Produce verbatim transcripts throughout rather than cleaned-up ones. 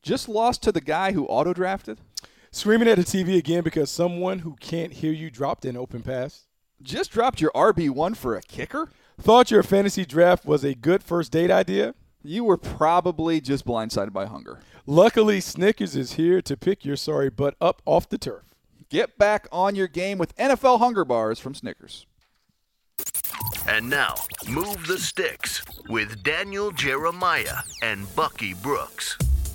just lost to the guy who auto-drafted? Screaming at the T V again because someone who can't hear you dropped an open pass. Just dropped your R B one for a kicker? Thought your fantasy draft was a good first date idea? You were probably just blindsided by hunger. Luckily, Snickers is here to pick your sorry butt up off the turf. Get back on your game with N F L Hunger Bars from Snickers. And now, Move the Sticks with Daniel Jeremiah and Bucky Brooks.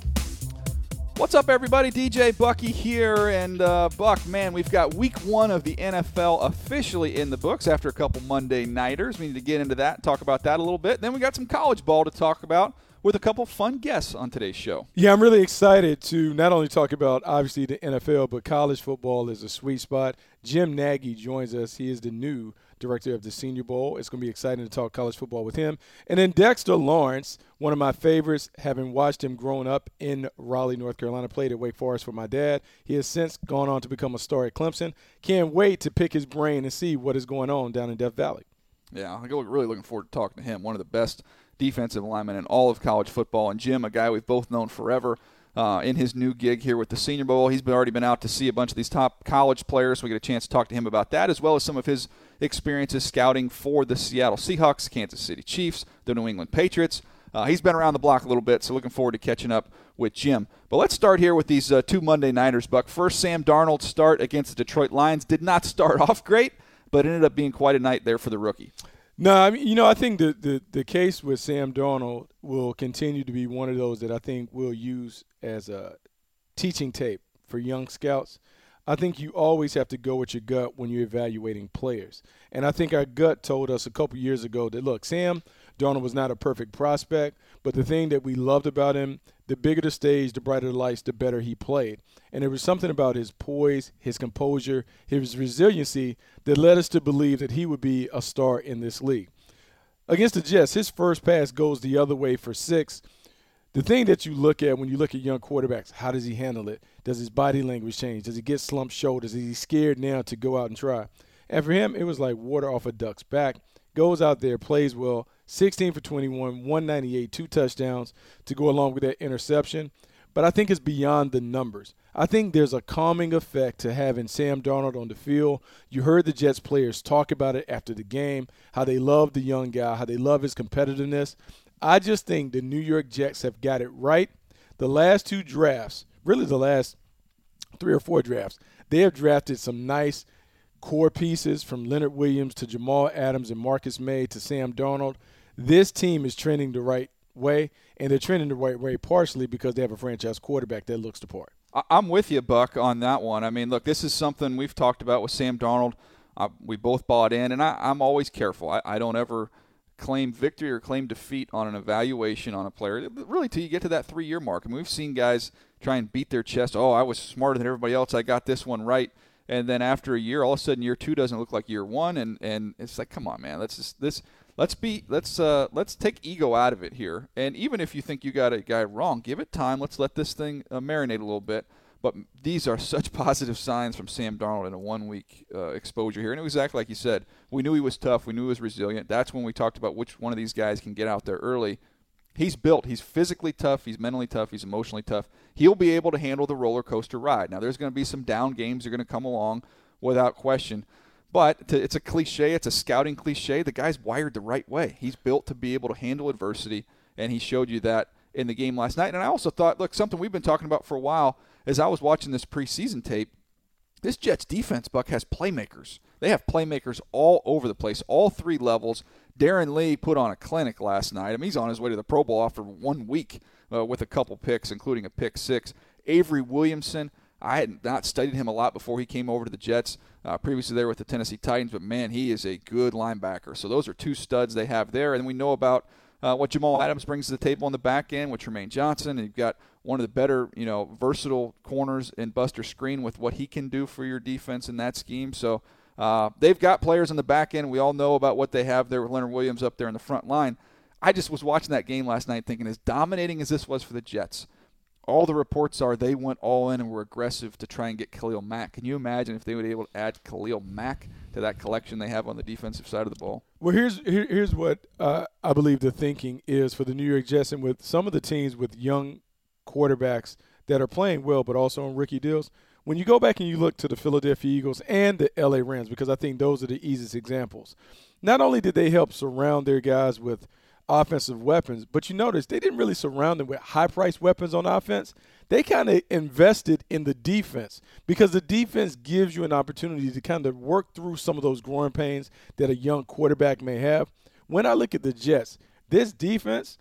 What's up, everybody? D J Bucky here. And, uh, Buck, man, we've got week one of the N F L officially in the books after a couple Monday nighters. We need to get into that and talk about that a little bit. Then we got some college ball to talk about with a couple fun guests on today's show. Yeah, I'm really excited to not only talk about, obviously, the N F L, but college football is a sweet spot. Jim Nagy joins us. He is the new director of the Senior Bowl. It's going to be exciting to talk college football with him. And then Dexter Lawrence, one of my favorites, having watched him growing up in Raleigh, North Carolina, played at Wake Forest for my dad. He has since gone on to become a star at Clemson. Can't wait to pick his brain and see what is going on down in Death Valley. Yeah, I'm really looking forward to talking to him, one of the best defensive linemen in all of college football. And Jim, a guy we've both known forever, uh, in his new gig here with the Senior Bowl. He's been, already been out to see a bunch of these top college players, so we get a chance to talk to him about that, as well as some of his experiences scouting for the Seattle Seahawks, Kansas City Chiefs, the New England Patriots. Uh, he's been around the block a little bit, so looking forward to catching up with Jim. But let's start here with these uh, two Monday Nighters, Buck. First, Sam Darnold's start against the Detroit Lions did not start off great, but ended up being quite a night there for the rookie. No, I mean, you know, I think the, the, the case with Sam Darnold will continue to be one of those that I think we'll use as a teaching tape for young scouts. I think you always have to go with your gut when you're evaluating players. And I think our gut told us a couple years ago that, look, Sam Darnold was not a perfect prospect, but the thing that we loved about him, the bigger the stage, the brighter the lights, the better he played. And there was something about his poise, his composure, his resiliency that led us to believe that he would be a star in this league. Against the Jets, his first pass goes the other way for six. The thing that you look at when you look at young quarterbacks, how does he handle it? Does his body language change? Does he get slumped shoulders? Is he scared now to go out and try? And for him, it was like water off a duck's back. Goes out there, plays well, sixteen for twenty-one, one ninety-eight, two touchdowns to go along with that interception. But I think it's beyond the numbers. I think there's a calming effect to having Sam Darnold on the field. You heard the Jets players talk about it after the game, how they love the young guy, how they love his competitiveness. I just think the New York Jets have got it right. The last two drafts, really the last three or four drafts, they have drafted some nice core pieces from Leonard Williams to Jamal Adams and Marcus May to Sam Darnold. This team is trending the right way, and they're trending the right way partially because they have a franchise quarterback that looks the part. I'm with you, Buck, on that one. I mean, look, this is something we've talked about with Sam Darnold. Uh, we both bought in, and I, I'm always careful. I, I don't ever claim victory or claim defeat on an evaluation on a player, really till you get to that three-year mark. I mean, we've seen guys try and beat their chest. Oh, I was smarter than everybody else. I got this one right. And then after a year, all of a sudden, year two doesn't look like year one, and, and it's like, come on, man, let's just this. Let's be let's uh, let's take ego out of it here. And even if you think you got a guy wrong, give it time. Let's let this thing uh, marinate a little bit. But these are such positive signs from Sam Darnold in a one-week uh, exposure here. And it was exactly like you said. We knew he was tough. We knew he was resilient. That's when we talked about which one of these guys can get out there early. He's built. He's physically tough. He's mentally tough. He's emotionally tough. He'll be able to handle the roller coaster ride. Now, there's going to be some down games that are going to come along without question. But to, it's a cliche. It's a scouting cliche. The guy's wired the right way. He's built to be able to handle adversity, and he showed you that in the game last night. And I also thought, look, something we've been talking about for a while as I was watching this preseason tape, this Jets defense, Buck, has playmakers. They have playmakers all over the place, all three levels. Darren Lee put on a clinic last night. I mean, he's on his way to the Pro Bowl after one week uh, with a couple picks, including a pick six. Avery Williamson, I had not studied him a lot before he came over to the Jets. Uh, previously there with the Tennessee Titans, but, man, he is a good linebacker. So those are two studs they have there. And we know about uh, what Jamal Adams brings to the table on the back end with Tremaine Johnson. And you've got one of the better, you know, versatile corners in Buster Skrine with what he can do for your defense in that scheme. So uh, they've got players on the back end. We all know about what they have there with Leonard Williams up there in the front line. I just was watching that game last night thinking, as dominating as this was for the Jets, all the reports are they went all in and were aggressive to try and get Khalil Mack. Can you imagine if they would be able to add Khalil Mack to that collection they have on the defensive side of the ball? Well, here's here, here's what uh, I believe the thinking is for the New York Jets and with some of the teams with young quarterbacks that are playing well but also on rookie deals. When you go back and you look to the Philadelphia Eagles and the L A Rams, because I think those are the easiest examples, not only did they help surround their guys with offensive weapons, but you notice they didn't really surround them with high-priced weapons on offense. They kind of invested in the defense because the defense gives you an opportunity to kind of work through some of those growing pains that a young quarterback may have. When I look at the Jets, this defense,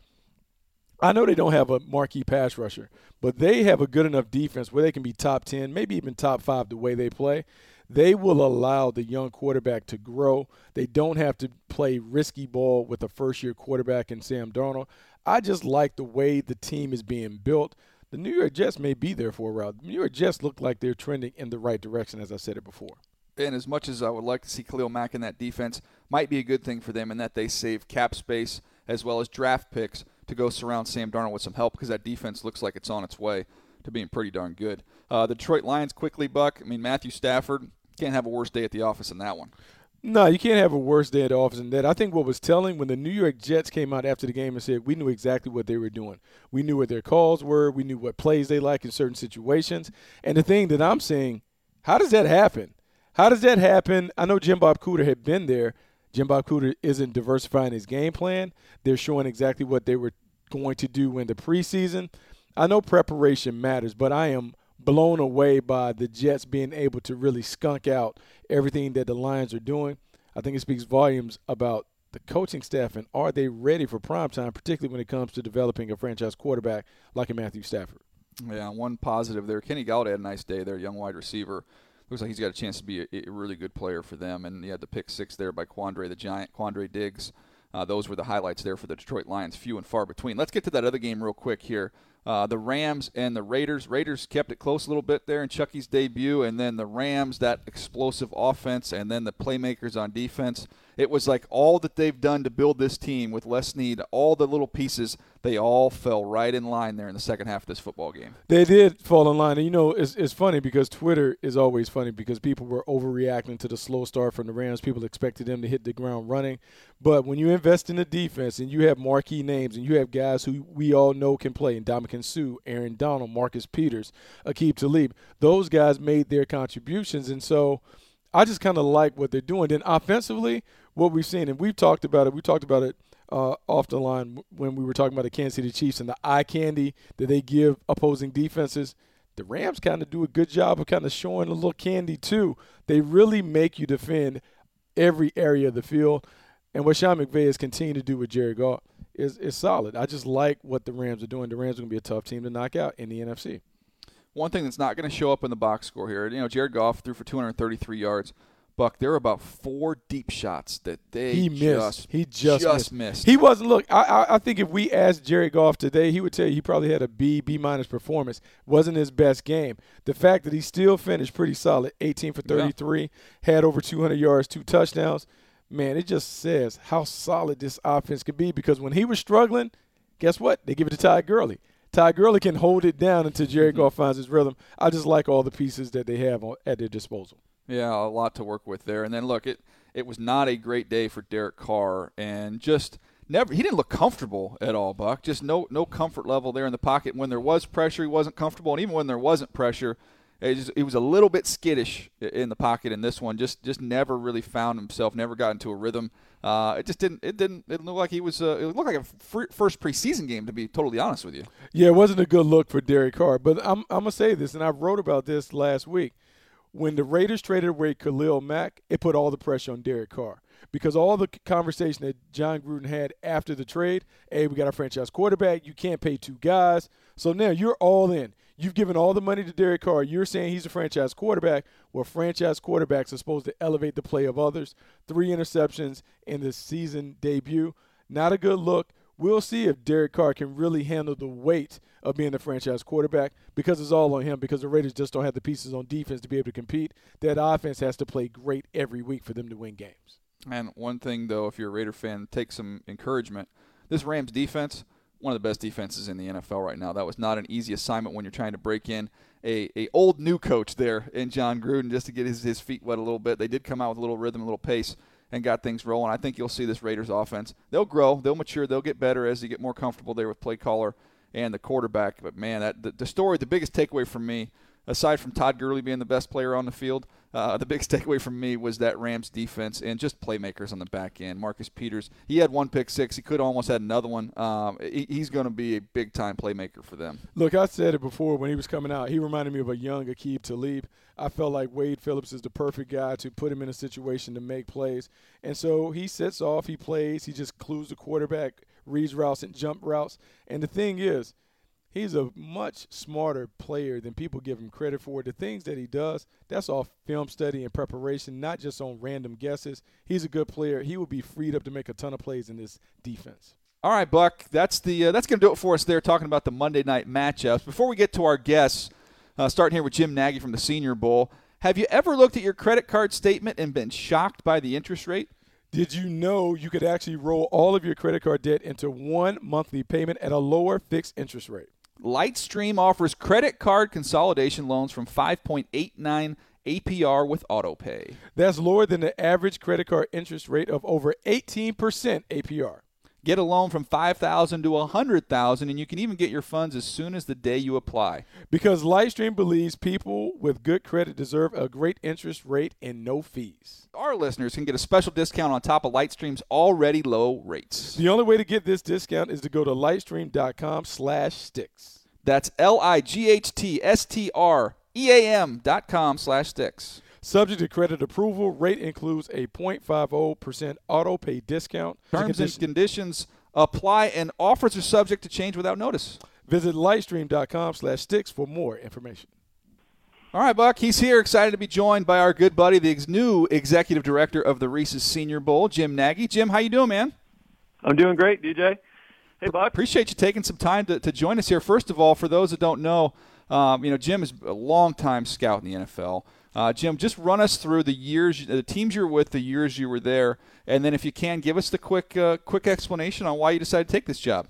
I know they don't have a marquee pass rusher, but they have a good enough defense where they can be top ten, maybe even top five the way they play. They will allow the young quarterback to grow. They don't have to play risky ball with a first-year quarterback in Sam Darnold. I just like the way the team is being built. The New York Jets may be there for a while. The New York Jets look like they're trending in the right direction, as I said it before. And as much as I would like to see Khalil Mack in that defense, might be a good thing for them in that they save cap space as well as draft picks to go surround Sam Darnold with some help because that defense looks like it's on its way to being pretty darn good. Uh, the Detroit Lions quickly, Buck. I mean, Matthew Stafford can't have a worse day at the office than that one. No, you can't have a worse day at the office than that. I think what was telling when the New York Jets came out after the game and said we knew exactly what they were doing. We knew what their calls were. We knew what plays they like in certain situations. And the thing that I'm saying, how does that happen? How does that happen? I know Jim Bob Cooter had been there. Jim Bob Cooter isn't diversifying his game plan. They're showing exactly what they were going to do in the preseason. I know preparation matters, but I am blown away by the Jets being able to really skunk out everything that the Lions are doing. I think it speaks volumes about the coaching staff and are they ready for prime time, particularly when it comes to developing a franchise quarterback like a Matthew Stafford. Yeah, one positive there. Kenny Galladay had a nice day there, young wide receiver. Looks like he's got a chance to be a, a really good player for them. And he had the pick six there by Quandre the Giant, Quandre Diggs. Uh, those were the highlights there for the Detroit Lions, few and far between. Let's get to that other game real quick here. Uh, the Rams and the Raiders. Raiders kept it close a little bit there in Chucky's debut, and then the Rams, that explosive offense, and then the playmakers on defense. It was like all that they've done to build this team with Les Snead, all the little pieces, they all fell right in line there in the second half of this football game. They did fall in line. And, you know, it's, it's funny because Twitter is always funny because people were overreacting to the slow start from the Rams. People expected them to hit the ground running. But when you invest in the defense and you have marquee names and you have guys who we all know can play, Ndamukong Suh, Aaron Donald, Marcus Peters, Aqib Talib, those guys made their contributions. And so I just kind of like what they're doing. Then offensively, what we've seen, and we've talked about it, we talked about it uh, off the line when we were talking about the Kansas City Chiefs and the eye candy that they give opposing defenses. The Rams kind of do a good job of kind of showing a little candy too. They really make you defend every area of the field. And what Sean McVay has continued to do with Jared Goff is, is solid. I just like what the Rams are doing. The Rams are going to be a tough team to knock out in the N F C. One thing that's not going to show up in the box score here, you know, Jared Goff threw for two hundred thirty-three yards. Buck, there were about four deep shots that they he missed. just, he just, just missed. missed. He wasn't. Look, I, I I think if we asked Jared Goff today, he would tell you he probably had a B, B minus performance. Wasn't his best game. The fact that he still finished pretty solid, eighteen for thirty-three, yeah. had over two hundred yards, two touchdowns. Man, it just says how solid this offense could be because when he was struggling, guess what? They give it to Ty Gurley. Ty Gurley can hold it down until Jared mm-hmm. Goff finds his rhythm. I just like all the pieces that they have on, at their disposal. Yeah, a lot to work with there. And then, look, it, it was not a great day for Derek Carr. And just never – he didn't look comfortable at all, Buck. Just no no comfort level there in the pocket. When there was pressure, he wasn't comfortable. And even when there wasn't pressure, it, just, it was a little bit skittish in the pocket in this one. Just just never really found himself, never got into a rhythm. Uh, it just didn't – it didn't it look like he was uh, – it looked like a fr- first preseason game, to be totally honest with you. Yeah, it wasn't a good look for Derek Carr. But I'm, I'm going to say this, and I wrote about this last week. When the Raiders traded away Khalil Mack, it put all the pressure on Derek Carr because all the conversation that John Gruden had after the trade, hey, we got our franchise quarterback, you can't pay two guys. So now you're all in. You've given all the money to Derek Carr. You're saying he's a franchise quarterback. Well, franchise quarterbacks are supposed to elevate the play of others. Three interceptions in the season debut. Not a good look. We'll see if Derek Carr can really handle the weight of being the franchise quarterback because it's all on him because the Raiders just don't have the pieces on defense to be able to compete. That offense has to play great every week for them to win games. And one thing, though, if you're a Raider fan, take some encouragement. This Rams defense, one of the best defenses in the N F L right now. That was not an easy assignment when you're trying to break in a, a old new coach there in John Gruden just to get his, his feet wet a little bit. They did come out with a little rhythm, a little pace, and got things rolling. I think you'll see this Raiders offense. They'll grow. They'll mature. They'll get better as they get more comfortable there with play caller and the quarterback. But, man, that the, the story, the biggest takeaway from me, aside from Todd Gurley being the best player on the field, uh, the biggest takeaway from me was that Rams defense and just playmakers on the back end. Marcus Peters, he had one pick six. He could have almost had another one. Um, he, he's going to be a big-time playmaker for them. Look, I said it before when he was coming out. He reminded me of a young Aqib Talib. I felt like Wade Phillips is the perfect guy to put him in a situation to make plays. And so he sets off, he plays, he just clues the quarterback, reads routes and jump routes. And the thing is, he's a much smarter player than people give him credit for. The things that he does, that's all film study and preparation, not just on random guesses. He's a good player. He will be freed up to make a ton of plays in this defense. All right, Buck, that's the uh, that's going to do it for us there, talking about the Monday night matchups. Before we get to our guests, uh, starting here with Jim Nagy from the Senior Bowl, have you ever looked at your credit card statement and been shocked by the interest rate? Did you know you could actually roll all of your credit card debt into one monthly payment at a lower fixed interest rate? Lightstream offers credit card consolidation loans from five point eight nine A P R with AutoPay. That's lower than the average credit card interest rate of over eighteen percent A P R. Get a loan from five thousand dollars to one hundred thousand dollars, and you can even get your funds as soon as the day you apply. Because Lightstream believes people with good credit deserve a great interest rate and no fees. Our listeners can get a special discount on top of Lightstream's already low rates. The only way to get this discount is to go to lightstream.com slash sticks. That's L-I-G-H-T-S-T-R-E-A-M dot com slash sticks. Subject to credit approval, rate includes a zero point five zero percent auto pay discount. Terms and conditions apply, and offers are subject to change without notice. Visit lightstream.com slash sticks for more information. All right, Buck, he's here, excited to be joined by our good buddy, the ex- new executive director of the Reese's Senior Bowl, Jim Nagy. Jim, how you doing, man? I'm doing great, D J. Hey, Buck. Appreciate you taking some time to, to join us here. First of all, for those that don't know, um, you know, Jim is a longtime scout in the N F L. Uh, Jim, just run us through the years, the teams you're with, the years you were there, and then if you can, give us the quick, uh, quick explanation on why you decided to take this job.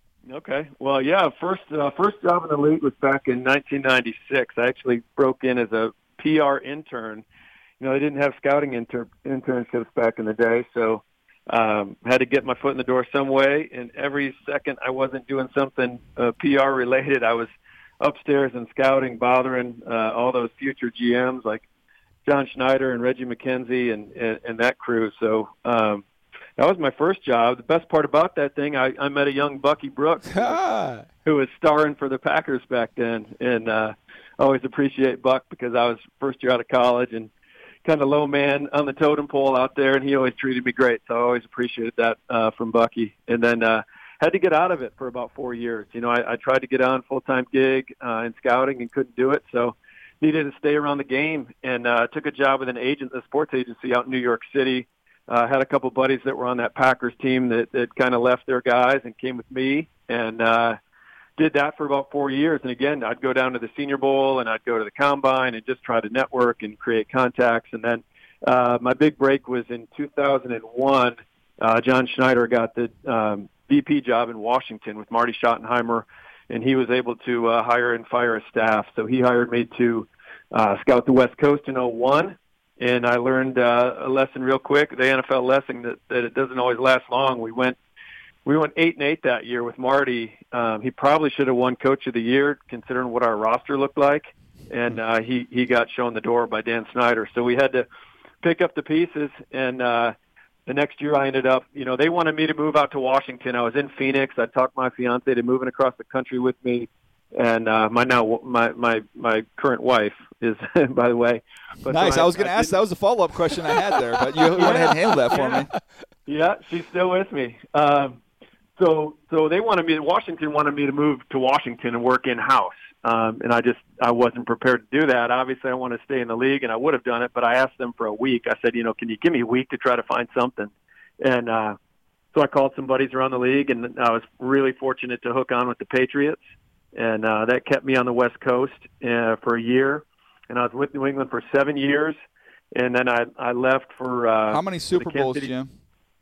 Okay. Well, yeah, first, uh, first job in the league was back in nineteen ninety-six. I actually broke in as a P R intern. You know, they didn't have scouting inter- internships back in the day, so um, had to get my foot in the door some way. And every second I wasn't doing something uh, P R related, I was upstairs and scouting, bothering uh, all those future G Ms like John Schneider and Reggie McKenzie and, and, and that crew. So um, that was my first job. The best part about that thing, I, I met a young Bucky Brooks who, was, who was starring for the Packers back then. And uh, I always appreciate Buck because I was first year out of college and kind of low man on the totem pole out there, and he always treated me great. So I always appreciated that uh, from Bucky. And then uh, had to get out of it for about four years. You know, I, I tried to get on full-time gig uh, in scouting and couldn't do it, so needed to stay around the game and uh, took a job with an agent, a sports agency out in New York City. Uh, had a couple buddies that were on that Packers team that, that kind of left their guys and came with me, and uh, did that for about four years. And again, I'd go down to the Senior Bowl and I'd go to the Combine and just try to network and create contacts. And then uh, my big break was in two thousand one. Uh, John Schneider got the um, V P job in Washington with Marty Schottenheimer, and he was able to uh, hire and fire a staff. So he hired me to uh, scout the West Coast in oh one, and I learned uh, a lesson real quick, the N F L lesson that, that it doesn't always last long. We went we went eight and eight that year with Marty. Um, he probably should have won Coach of the Year considering what our roster looked like, and uh, he he got shown the door by Dan Snyder. So we had to pick up the pieces, and uh, the next year I ended up, you know, they wanted me to move out to Washington. I was in Phoenix. I talked my fiance to moving across the country with me. And uh, my now my, my my current wife is, by the way. But nice. So I, I was going to ask. That was a follow up question I had there, but you yeah, went ahead and handled that for yeah. me. Yeah, she's still with me. Um, so so they wanted me. Washington wanted me to move to Washington and work in house. Um, and I just I wasn't prepared to do that. Obviously, I want to stay in the league, and I would have done it. But I asked them for a week. I said, you know, can you give me a week to try to find something? And uh, so I called some buddies around the league, and I was really fortunate to hook on with the Patriots. And uh, that kept me on the West Coast uh, for a year. And I was with New England for seven years. And then I, I left for uh, how many Super Bowls, City. Jim?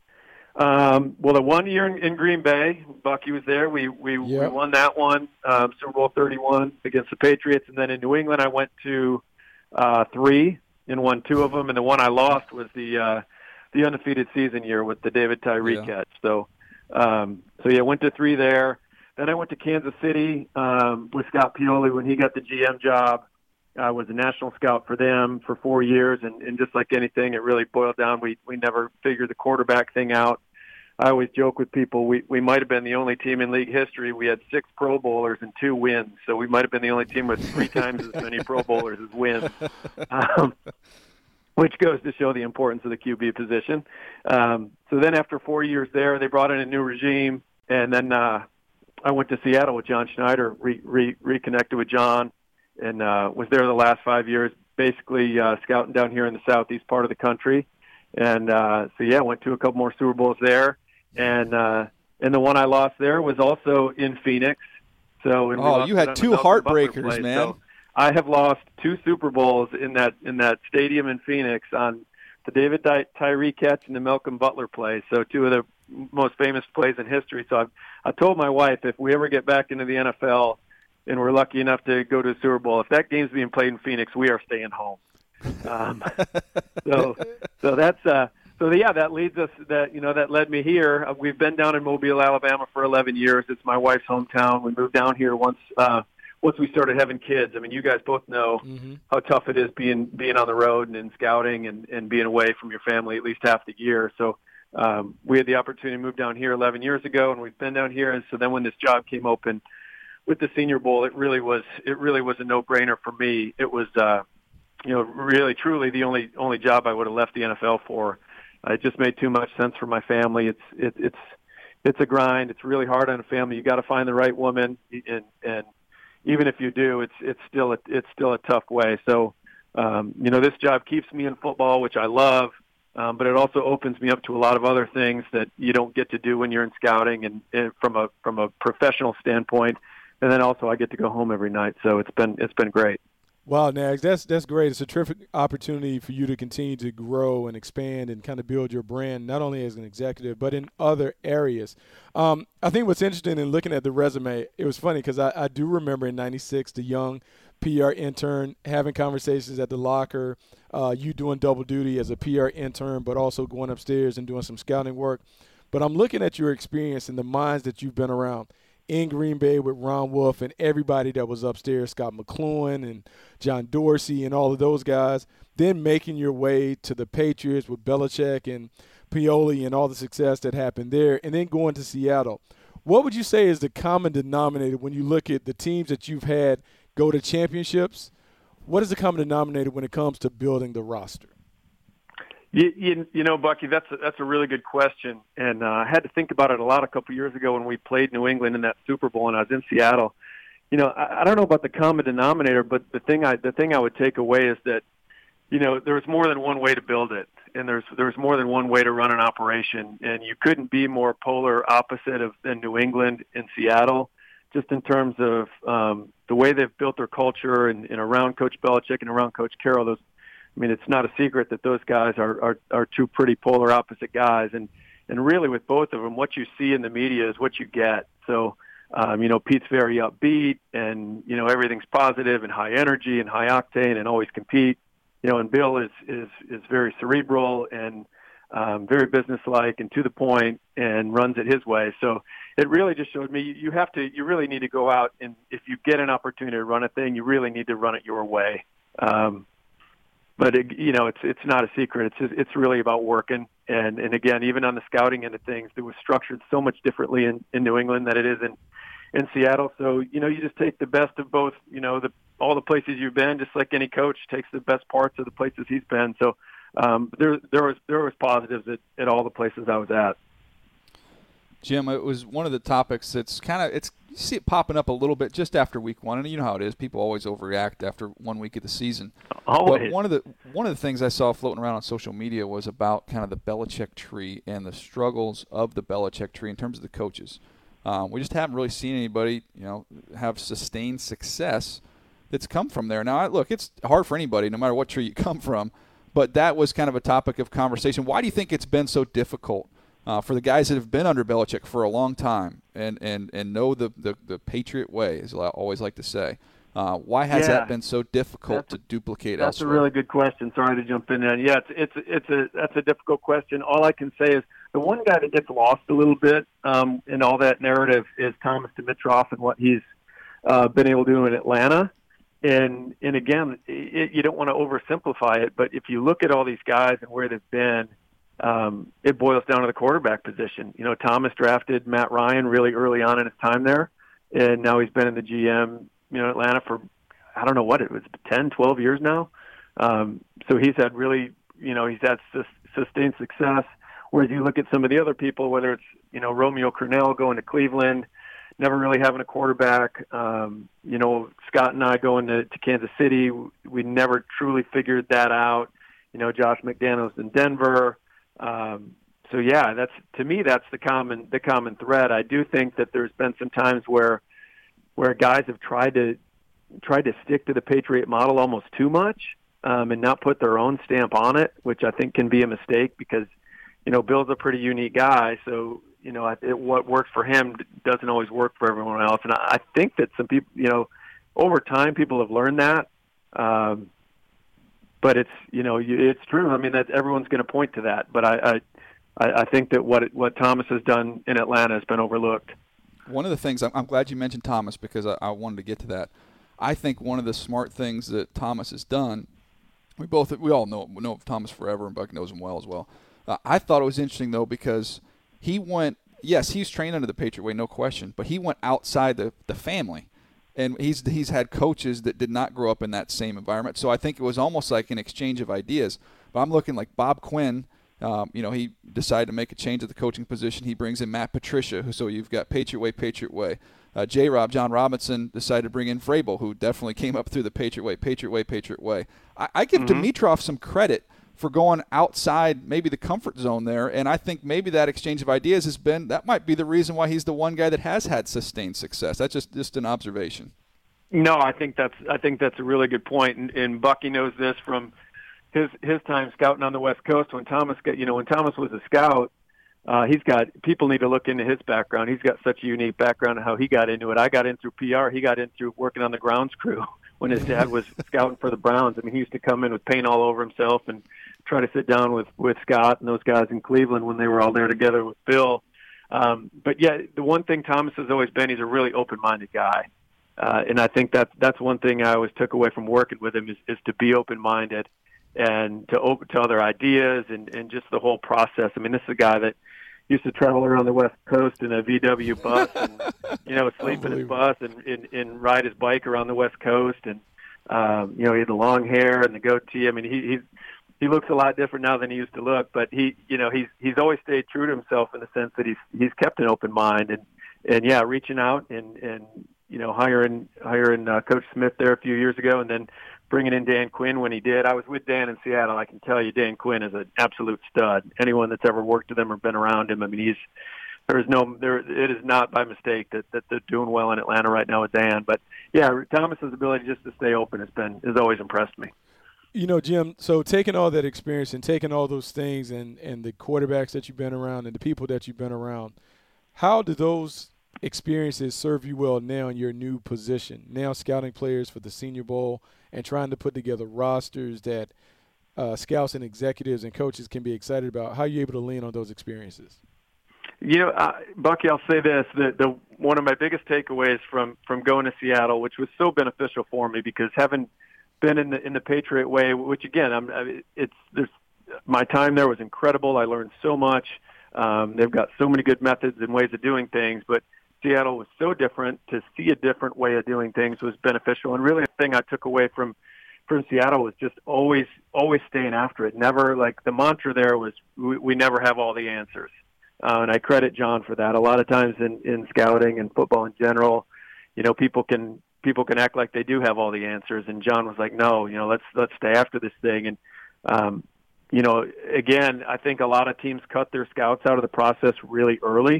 Um, well, the one year in, in Green Bay, Bucky was there. We we, yep. we won that one, um, Super Bowl thirty-one against the Patriots. And then in New England, I went to uh, three and won two of them. And the one I lost was the uh, the undefeated season year with the David Tyree yeah. catch. So, um, so yeah, went to three there. then I went to Kansas City um, with Scott Pioli when he got the G M job. I was a national scout for them for four years, and, and just like anything, it really boiled down. We we never figured the quarterback thing out. I always joke with people, we, we might have been the only team in league history. We had six Pro Bowlers and two wins, so we might have been the only team with three times as many Pro Bowlers as wins, um, which goes to show the importance of the Q B position. Um, so then after four years there, they brought in a new regime, and then uh, I went to Seattle with John Schneider, re, re, reconnected with John, and uh, was there the last five years, basically uh, scouting down here in the southeast part of the country. And uh, so, yeah, went to a couple more Super Bowls there. And uh, and the one I lost there was also in Phoenix. So and oh, you had two heartbreakers, man. So I have lost two Super Bowls in that in that stadium in Phoenix on the David Ty- Tyree catch and the Malcolm Butler play. So two of the most famous plays in history. So I've, I told my wife, if we ever get back into the N F L and we're lucky enough to go to a Super Bowl, if that game's being played in Phoenix, we are staying home. Um, so so that's uh, so yeah, that leads us that you know that led me here. Uh, we've been down in Mobile, Alabama for eleven years. It's my wife's hometown. We moved down here once uh, once we started having kids. I mean, you guys both know mm-hmm. how tough it is being being on the road and in scouting and, and being away from your family at least half the year. So um, we had the opportunity to move down here eleven years ago, and we've been down here. And so then when this job came open with the Senior Bowl, it really was it really was a no-brainer for me. It was uh, you know really truly the only only job I would have left the N F L for. Uh, it just made too much sense for my family. It's it, it's it's a grind. It's really hard on a family. You got to find the right woman, and and even if you do, it's it's still a, it's still a tough way. So um, you know, this job keeps me in football, which I love, um, but it also opens me up to a lot of other things that you don't get to do when you're in scouting, and, and from a from a professional standpoint. And then also I get to go home every night. So it's been it's been great. Wow, Nags, that's that's great. It's a terrific opportunity for you to continue to grow and expand and kind of build your brand, not only as an executive, but in other areas. Um, I think what's interesting in looking at the resume, it was funny because I, I do remember in ninety-six, the young P R intern having conversations at the locker, uh, you doing double duty as a P R intern, but also going upstairs and doing some scouting work. But I'm looking at your experience and the minds that you've been around in Green Bay with Ron Wolf and everybody that was upstairs, Scott McCloughan and John Dorsey and all of those guys, then making your way to the Patriots with Belichick and Pioli and all the success that happened there, and then going to Seattle. What would you say is the common denominator when you look at the teams that you've had go to championships? What is the common denominator when it comes to building the roster? You, you, you know, Bucky, that's a, that's a really good question, and uh, I had to think about it a lot a couple years ago when we played New England in that Super Bowl, and I was in Seattle. You know, I, I don't know about the common denominator, but the thing I the thing I would take away is that, you know, there's more than one way to build it, and there's there's more than one way to run an operation, and you couldn't be more polar opposite of than New England and Seattle, just in terms of um, the way they've built their culture and, and around Coach Belichick and around Coach Carroll. Those I mean, it's not a secret that those guys are, are, are two pretty polar opposite guys. And, and really with both of them, what you see in the media is what you get. So, um, you know, Pete's very upbeat and, you know, everything's positive and high energy and high octane and always compete. You know, and Bill is, is, is very cerebral and um, very businesslike and to the point and runs it his way. So it really just showed me you have to, you really need to go out and if you get an opportunity to run a thing, you really need to run it your way. Um, But, it, you know, it's it's not a secret. It's just, it's really about working. And, and, again, even on the scouting end of things, it was structured so much differently in, in New England than it is in, in Seattle. So, you know, you just take the best of both, you know, the all the places you've been, just like any coach takes the best parts of the places he's been. So um, there there was there was positives at, at all the places I was at. Jim, it was one of the topics that's kind of – it's you see it popping up a little bit just after week one. And you know how it is. People always overreact after one week of the season. Always. But one of the one of the things I saw floating around on social media was about kind of the Belichick tree and the struggles of the Belichick tree in terms of the coaches. Um, we just haven't really seen anybody, you know, have sustained success that's come from there. Now, look, it's hard for anybody, no matter what tree you come from. But that was kind of a topic of conversation. Why do you think it's been so difficult uh, for the guys that have been under Belichick for a long time and, and, and know the, the, the Patriot way, as I always like to say? Uh, why has yeah. that been so difficult that's, to duplicate that's elsewhere? That's a really good question. Sorry to jump in there. Yeah, it's, it's, it's a, that's a difficult question. All I can say is the one guy that gets lost a little bit um, in all that narrative is Thomas Dimitroff and what he's uh, been able to do in Atlanta. And and again, it, you don't want to oversimplify it, but if you look at all these guys and where they've been, um, it boils down to the quarterback position. You know, Thomas drafted Matt Ryan really early on in his time there, and now he's been in the G M, you know, Atlanta for, I don't know what it was, ten, twelve years now. Um, so he's had really, you know, he's had sus- sustained success. Whereas you look at some of the other people, whether it's, you know, Romeo Crennel going to Cleveland, never really having a quarterback. Um, you know, Scott and I going to, to Kansas City, we never truly figured that out. You know, Josh McDaniels in Denver. Um, so yeah, that's, to me, that's the common, the common thread. I do think that there's been some times where, where guys have tried to, tried to stick to the Patriot model almost too much, um, and not put their own stamp on it, which I think can be a mistake because, you know, Bill's a pretty unique guy. So, you know, it, what works for him doesn't always work for everyone else. And I, I think that some people, you know, over time people have learned that. Um, but it's, you know, it's true. I mean, that everyone's going to point to that. But I, I, I think that what what Thomas has done in Atlanta has been overlooked. One of the things, I'm glad you mentioned Thomas because I, I wanted to get to that. I think one of the smart things that Thomas has done, we both, we all know, know of Thomas forever, and Buck knows him well as well. Uh, I thought it was interesting, though, because he went, yes, he's trained under the Patriot way, no question, but he went outside the, the family. And he's he's had coaches that did not grow up in that same environment. So I think it was almost like an exchange of ideas. But I'm looking like Bob Quinn, um, you know, he decided to make a change at the coaching position. He brings in Matt Patricia, who, so you've got Patriot way, Patriot way. Uh, J-Rob, John Robinson, decided to bring in Vrabel, who definitely came up through the Patriot way, Patriot way, Patriot way. I, I give mm-hmm. Dimitroff some credit for going outside maybe the comfort zone there, and I think maybe that exchange of ideas has been, that might be the reason why he's the one guy that has had sustained success. That's just, just an observation. No, I think that's I think that's a really good point, and, and Bucky knows this from his his time scouting on the West Coast. When Thomas got, you know, when Thomas was a scout, uh, he's got, people need to look into his background. He's got such a unique background on how he got into it. I got in through P R. He got in through working on the grounds crew when his dad was scouting for the Browns. I mean, he used to come in with paint all over himself and try to sit down with, with Scott and those guys in Cleveland when they were all there together with Bill. Um, but, yeah, the one thing Thomas has always been, he's a really open-minded guy. Uh, and I think that's, that's one thing I always took away from working with him is, is to be open-minded and to open to other ideas and, and just the whole process. I mean, this is a guy that used to travel around the West Coast in a V W bus and, you know, sleep in his bus and, and, and ride his bike around the West Coast. And, um, you know, he had the long hair and the goatee. I mean, he, he's, he looks a lot different now than he used to look, but he, you know, he's, he's always stayed true to himself in the sense that he's, he's kept an open mind and, and yeah, reaching out and, and, you know, hiring, hiring uh, Coach Smith there a few years ago and then bringing in Dan Quinn when he did. I was with Dan in Seattle. I can tell you Dan Quinn is an absolute stud. Anyone that's ever worked with him or been around him, I mean, he's, there is no, there, it is not by mistake that, that they're doing well in Atlanta right now with Dan. But yeah, Thomas's ability just to stay open has been, has always impressed me. You know, Jim, so taking all that experience and taking all those things and, and the quarterbacks that you've been around and the people that you've been around, how do those experiences serve you well now in your new position, now scouting players for the Senior Bowl and trying to put together rosters that uh, scouts and executives and coaches can be excited about? How are you able to lean on those experiences? You know, uh, Bucky, I'll say this, the, the one of my biggest takeaways from, from going to Seattle, which was so beneficial for me because having been in the in the Patriot way, which again, I'm, I, it's there's my time there was incredible. I learned so much. Um, they've got so many good methods and ways of doing things, but Seattle was so different. To see a different way of doing things was beneficial. And really, the thing I took away from from Seattle was just always always staying after it. Never, like, the mantra there was we, we never have all the answers. Uh, and I credit John for that. A lot of times in, in scouting and football in general, you know, people can people can act like they do have all the answers. And John was like, no, you know, let's let's stay after this thing. And um, you know, again, I think a lot of teams cut their scouts out of the process really early.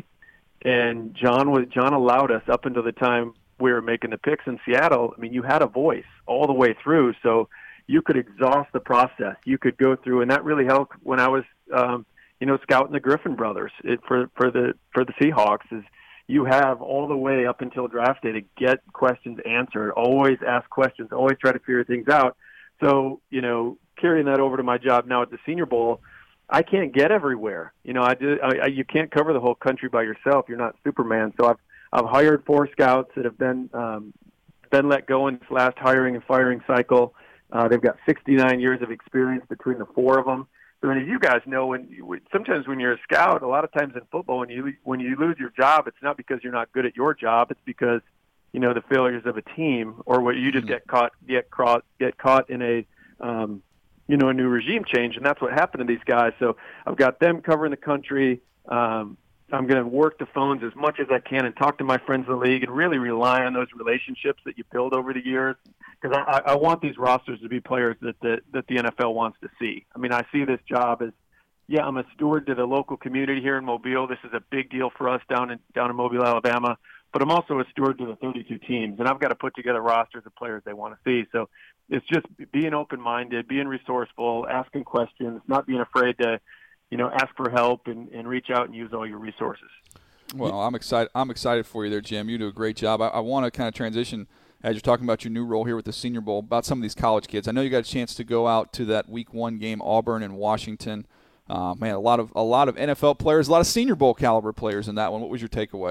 And John was John allowed us up until the time we were making the picks in Seattle. I mean, you had a voice all the way through, so you could exhaust the process. You could go through, and that really helped when I was, um, you know, scouting the Griffin brothers it, for for the for the Seahawks. Is you have all the way up until draft day to get questions answered. Always ask questions. Always try to figure things out. So, you know, carrying that over to my job now at the Senior Bowl, I can't get everywhere. You know, I do. I, I, you can't cover the whole country by yourself. You're not Superman. So I've I've hired four scouts that have been um, been let go in this last hiring and firing cycle. Uh, they've got sixty-nine years of experience between the four of them. So, and as you guys know, when you, sometimes when you're a scout, a lot of times in football, when you when you lose your job, it's not because you're not good at your job. It's because, you know, the failures of a team, or what you just mm-hmm. get caught get caught get caught in a um, you know a new regime change, and that's what happened to these guys. So I've got them covering the country. Um, I'm going to work the phones as much as I can and talk to my friends in the league and really rely on those relationships that you build over the years, because I, I want these rosters to be players that the, that the N F L wants to see. I mean, I see this job as, yeah, I'm a steward to the local community here in Mobile. This is a big deal for us down in down in Mobile, Alabama. But I'm also a steward to the thirty-two teams, and I've got to put together rosters of players they want to see. So it's just being open-minded, being resourceful, asking questions, not being afraid to, you know, ask for help and, and reach out and use all your resources. Well, I'm excited. I'm excited for you there, Jim. You do a great job. I, I want to kind of transition as you're talking about your new role here with the Senior Bowl, about some of these college kids. I know you got a chance to go out to that Week One game, Auburn and Washington. Uh, man, a lot of a lot of N F L players, a lot of Senior Bowl caliber players in that one. What was your takeaway?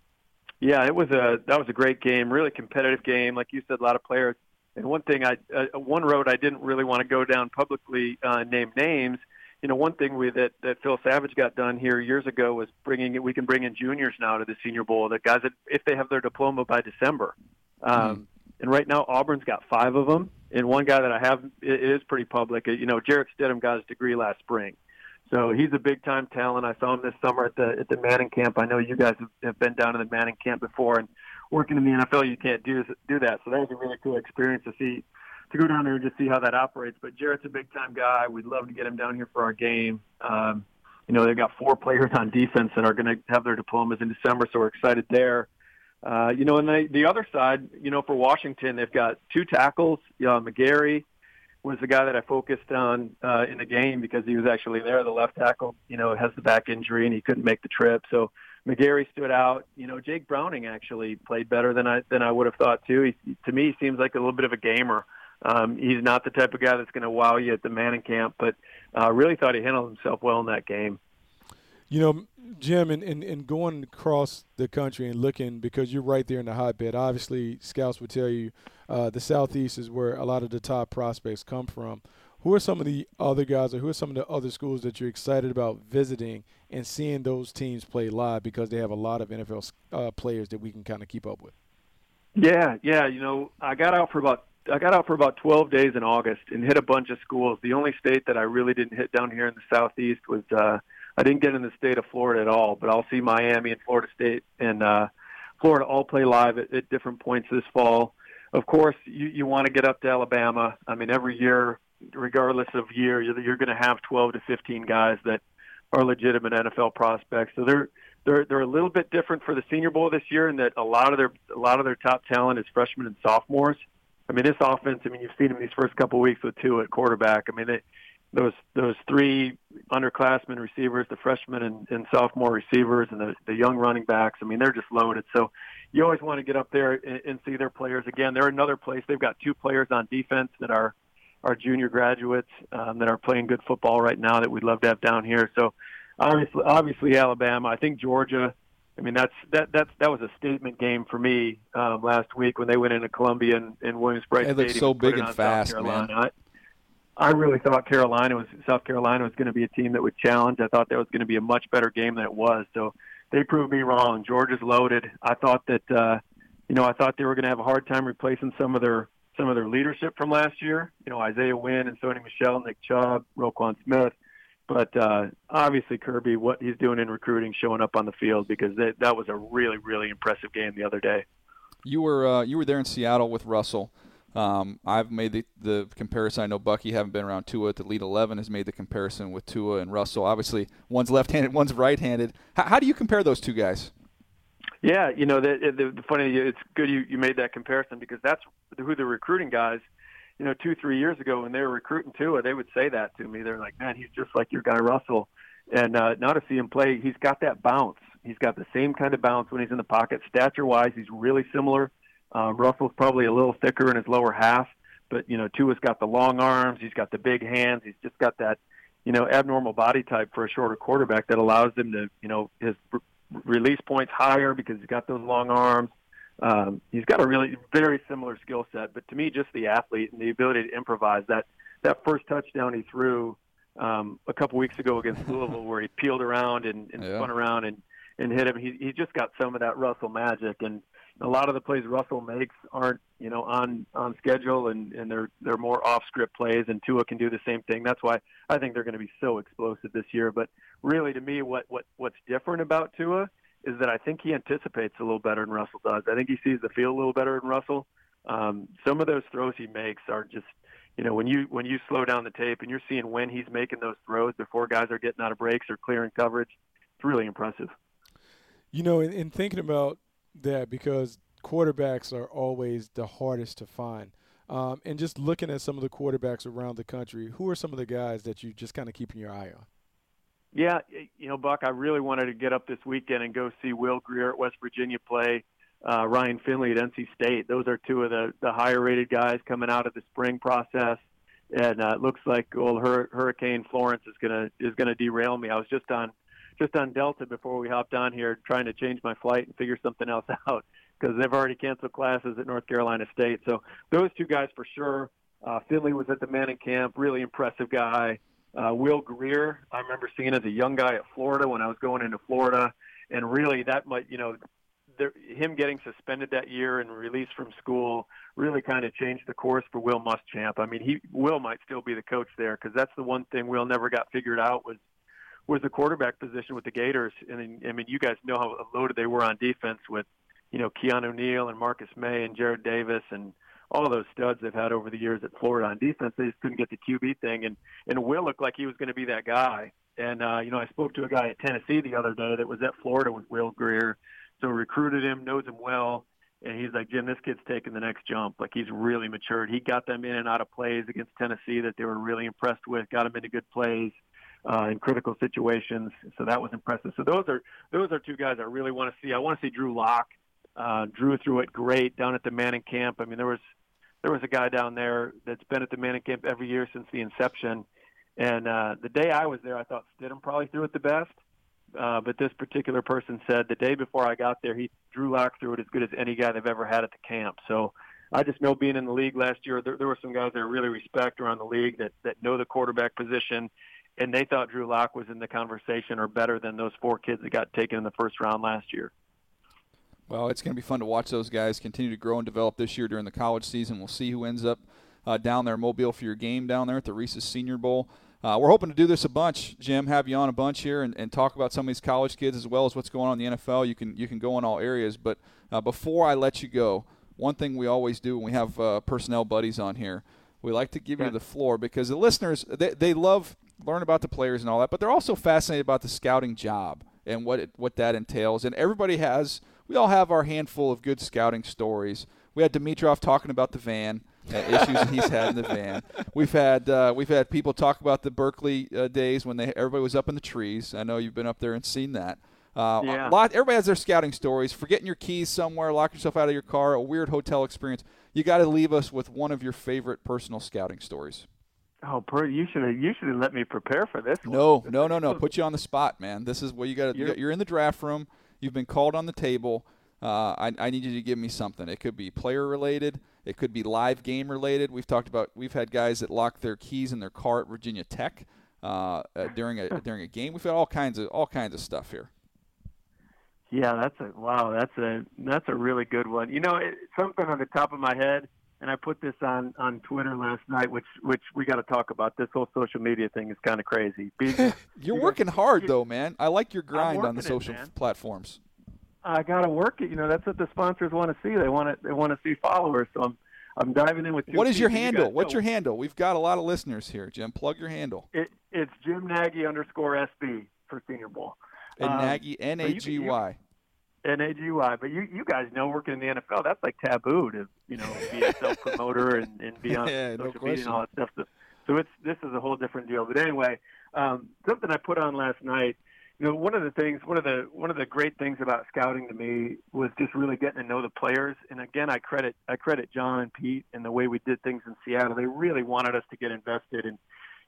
Yeah, it was a that was a great game, really competitive game. Like you said, a lot of players. And one thing, I uh, one road I didn't really want to go down publicly, uh, name names. You know, one thing we, that, that Phil Savage got done here years ago was bringing it. We can bring in juniors now to the Senior Bowl. The guys that, if they have their diploma by December, um, mm-hmm. and right now Auburn's got five of them. And one guy that I have it is pretty public. You know, Jarrett Stidham got his degree last spring, so he's a big time talent. I saw him this summer at the at the Manning camp. I know you guys have, have been down to the Manning camp before, and working in the N F L, you can't do do that. So that was a really cool experience to see. To go down there and just see how that operates. But Jarrett's a big-time guy. We'd love to get him down here for our game. Um, you know, they've got four players on defense that are going to have their diplomas in December, so we're excited there. Uh, you know, and the, the other side, you know, for Washington, they've got two tackles. Uh, McGarry was the guy that I focused on uh, in the game because he was actually there. The left tackle, you know, has the back injury, and he couldn't make the trip. So McGarry stood out. You know, Jake Browning actually played better than I than I would have thought, too. He, to me, he seems like a little bit of a gamer. Um, he's not the type of guy that's going to wow you at the Manning camp, but I uh, really thought he handled himself well in that game. You know, Jim, and, and, and going across the country and looking, because you're right there in the hotbed, obviously scouts would tell you uh, the Southeast is where a lot of the top prospects come from. Who are some of the other guys, or who are some of the other schools that you're excited about visiting and seeing those teams play live, because they have a lot of N F L uh, players that we can kind of keep up with? Yeah, yeah. You know, I got out for about I got out for about twelve days in August and hit a bunch of schools. The only state that I really didn't hit down here in the Southeast was uh, I didn't get in the state of Florida at all. But I'll see Miami and Florida State and uh, Florida all play live at, at different points this fall. Of course, you, you want to get up to Alabama. I mean, every year, regardless of year, you're, you're going to have twelve to fifteen guys that are legitimate N F L prospects. So they're they're they're a little bit different for the Senior Bowl this year in that a lot of their a lot of their top talent is freshmen and sophomores. I mean, this offense, I mean, you've seen them these first couple of weeks with two at quarterback. I mean, they, those those three underclassmen receivers, the freshmen and, and sophomore receivers, and the, the young running backs, I mean, they're just loaded. So you always want to get up there and, and see their players. Again, they're another place. They've got two players on defense that are, are junior graduates um, that are playing good football right now that we'd love to have down here. So obviously, obviously Alabama. I think Georgia. I mean, that's that that's that was a statement game for me um, last week when they went into Columbia and, and Williams-Brice Stadium. They look so big and fast, man. I, I really thought Carolina was South Carolina was going to be a team that would challenge. I thought that was going to be a much better game than it was. So they proved me wrong. Georgia's loaded. I thought that uh, you know I thought they were going to have a hard time replacing some of their some of their leadership from last year. You know, Isaiah Wynn and Sony Michel, Nick Chubb, Roquan Smith. But uh, obviously, Kirby, what he's doing in recruiting, showing up on the field, because that, that was a really, really impressive game the other day. You were uh, you were there in Seattle with Russell. Um, I've made the, the comparison. I know Bucky, haven't been around Tua at the Elite eleven, has made the comparison with Tua and Russell. Obviously, one's left-handed, one's right-handed. How, how do you compare those two guys? Yeah, you know, the, the, the funny, it's good you, you made that comparison, because that's who the recruiting guys – you know, two, three years ago when they were recruiting Tua, they would say that to me. They're like, man, he's just like your guy Russell. And uh, now to see him play, he's got that bounce. He's got the same kind of bounce when he's in the pocket. Stature-wise, he's really similar. Uh, Russell's probably a little thicker in his lower half, but, you know, Tua's got the long arms. He's got the big hands. He's just got that, you know, abnormal body type for a shorter quarterback that allows him to, you know, his re- release points higher because he's got those long arms. Um, he's got a really very similar skill set, but to me, just the athlete and the ability to improvise. That that first touchdown he threw um, a couple weeks ago against Louisville, where he peeled around and, and yeah. spun around and, and hit him. He he just got some of that Russell magic, and a lot of the plays Russell makes aren't, you know, on, on schedule, and, and they're they're more off script plays, and Tua can do the same thing. That's why I think they're going to be so explosive this year. But really, to me, what, what what's different about Tua is that I think he anticipates a little better than Russell does. I think he sees the field a little better than Russell. Um, some of those throws he makes are just, you know, when you when you slow down the tape and you're seeing when he's making those throws before guys are getting out of breaks or clearing coverage, it's really impressive. You know, in, in thinking about that, because quarterbacks are always the hardest to find. Um, and just looking at some of the quarterbacks around the country, who are some of the guys that you just kind of keeping your eye on? Yeah, you know, Buck, I really wanted to get up this weekend and go see Will Grier at West Virginia play uh, Ryan Finley at N C State. Those are two of the, the higher-rated guys coming out of the spring process. And uh, it looks like old Hur- Hurricane Florence is gonna is gonna derail me. I was just on just on Delta before we hopped on here, trying to change my flight and figure something else out because they've already canceled classes at North Carolina State. So those two guys for sure. Uh, Finley was at the Manning camp, really impressive guy. Uh, Will Grier, I remember seeing as a young guy at Florida when I was going into Florida, and really that might, you know, there, him getting suspended that year and released from school really kind of changed the course for Will Muschamp. I mean, he Will might still be the coach there because that's the one thing Will never got figured out was was the quarterback position with the Gators. And I mean, you guys know how loaded they were on defense with, you know, Keanu Neal and Marcus May and Jared Davis and all of those studs they've had over the years at Florida on defense. They just couldn't get the Q B thing. And, and Will looked like he was going to be that guy. And, uh, you know, I spoke to a guy at Tennessee the other day that was at Florida with Will Grier. So recruited him, knows him well. And he's like, Jim, this kid's taking the next jump. Like, he's really matured. He got them in and out of plays against Tennessee that they were really impressed with, got them into good plays uh, in critical situations. So that was impressive. So those are those are two guys I really want to see. I want to see Drew Lock. Uh, Drew threw it great down at the Manning camp. I mean, there was there was a guy down there that's been at the Manning camp every year since the inception. And uh, the day I was there, I thought Stidham probably threw it the best. Uh, but this particular person said the day before I got there, he Drew Lock threw it as good as any guy they've ever had at the camp. So I just know being in the league last year, there, there were some guys that I really respect around the league that, that know the quarterback position, and they thought Drew Lock was in the conversation or better than those four kids that got taken in the first round last year. Well, it's going to be fun to watch those guys continue to grow and develop this year during the college season. We'll see who ends up uh, down there in Mobile for your game down there at the Reese's Senior Bowl. Uh, we're hoping to do this a bunch, Jim, have you on a bunch here and, and talk about some of these college kids as well as what's going on in the N F L. You can you can go in all areas. But uh, before I let you go, one thing we always do when we have uh, personnel buddies on here, we like to give you the floor because the listeners, they, they love learn about the players and all that, but they're also fascinated about the scouting job and what it, what that entails. And everybody has – we all have our handful of good scouting stories. We had Dimitrov talking about the van. Uh, issues that he's had in the van. We've had uh, we've had people talk about the Berkeley uh, days when they everybody was up in the trees. I know you've been up there and seen that. Uh, yeah. a lot, everybody has their scouting stories. Forgetting your keys somewhere, lock yourself out of your car, a weird hotel experience. You got to leave us with one of your favorite personal scouting stories. Oh, per, you should have you should have let me prepare for this one. No, no, no, no. Put you on the spot, man. This is where you got to. You're, you're in the draft room. You've been called on the table. Uh, I, I need you to give me something. It could be player related. It could be live game related. We've talked about. We've had guys that lock their keys in their car at Virginia Tech uh, uh, during a during a game. We've had all kinds of all kinds of stuff here. Yeah, that's a wow. That's a that's a really good one. You know, it, something on the top of my head, and I put this on, on Twitter last night, which which we got to talk about. This whole social media thing is kind of crazy. Being, You're working hard though, man. I like your grind on the it, social man. platforms. I gotta work it. You know, that's what the sponsors want to see. They want to. They want to see followers. So I'm. I'm diving in with. Two what is your people. handle? You What's know, your handle? We've got a lot of listeners here, Jim. Plug your handle. It, it's Jim Nagy underscore S B for Senior Bowl. And um, Nagy, N A G Y. N A G Y. But you, you guys know, working in the N F L, that's like taboo to, you know, be a self promoter and, and be on yeah, social no media and all that stuff. So, so it's this is a whole different deal. But anyway, um, something I put on last night. You know, one of the things, one of the one of the great things about scouting to me was just really getting to know the players. And again, I credit I credit John and Pete and the way we did things in Seattle. They really wanted us to get invested. And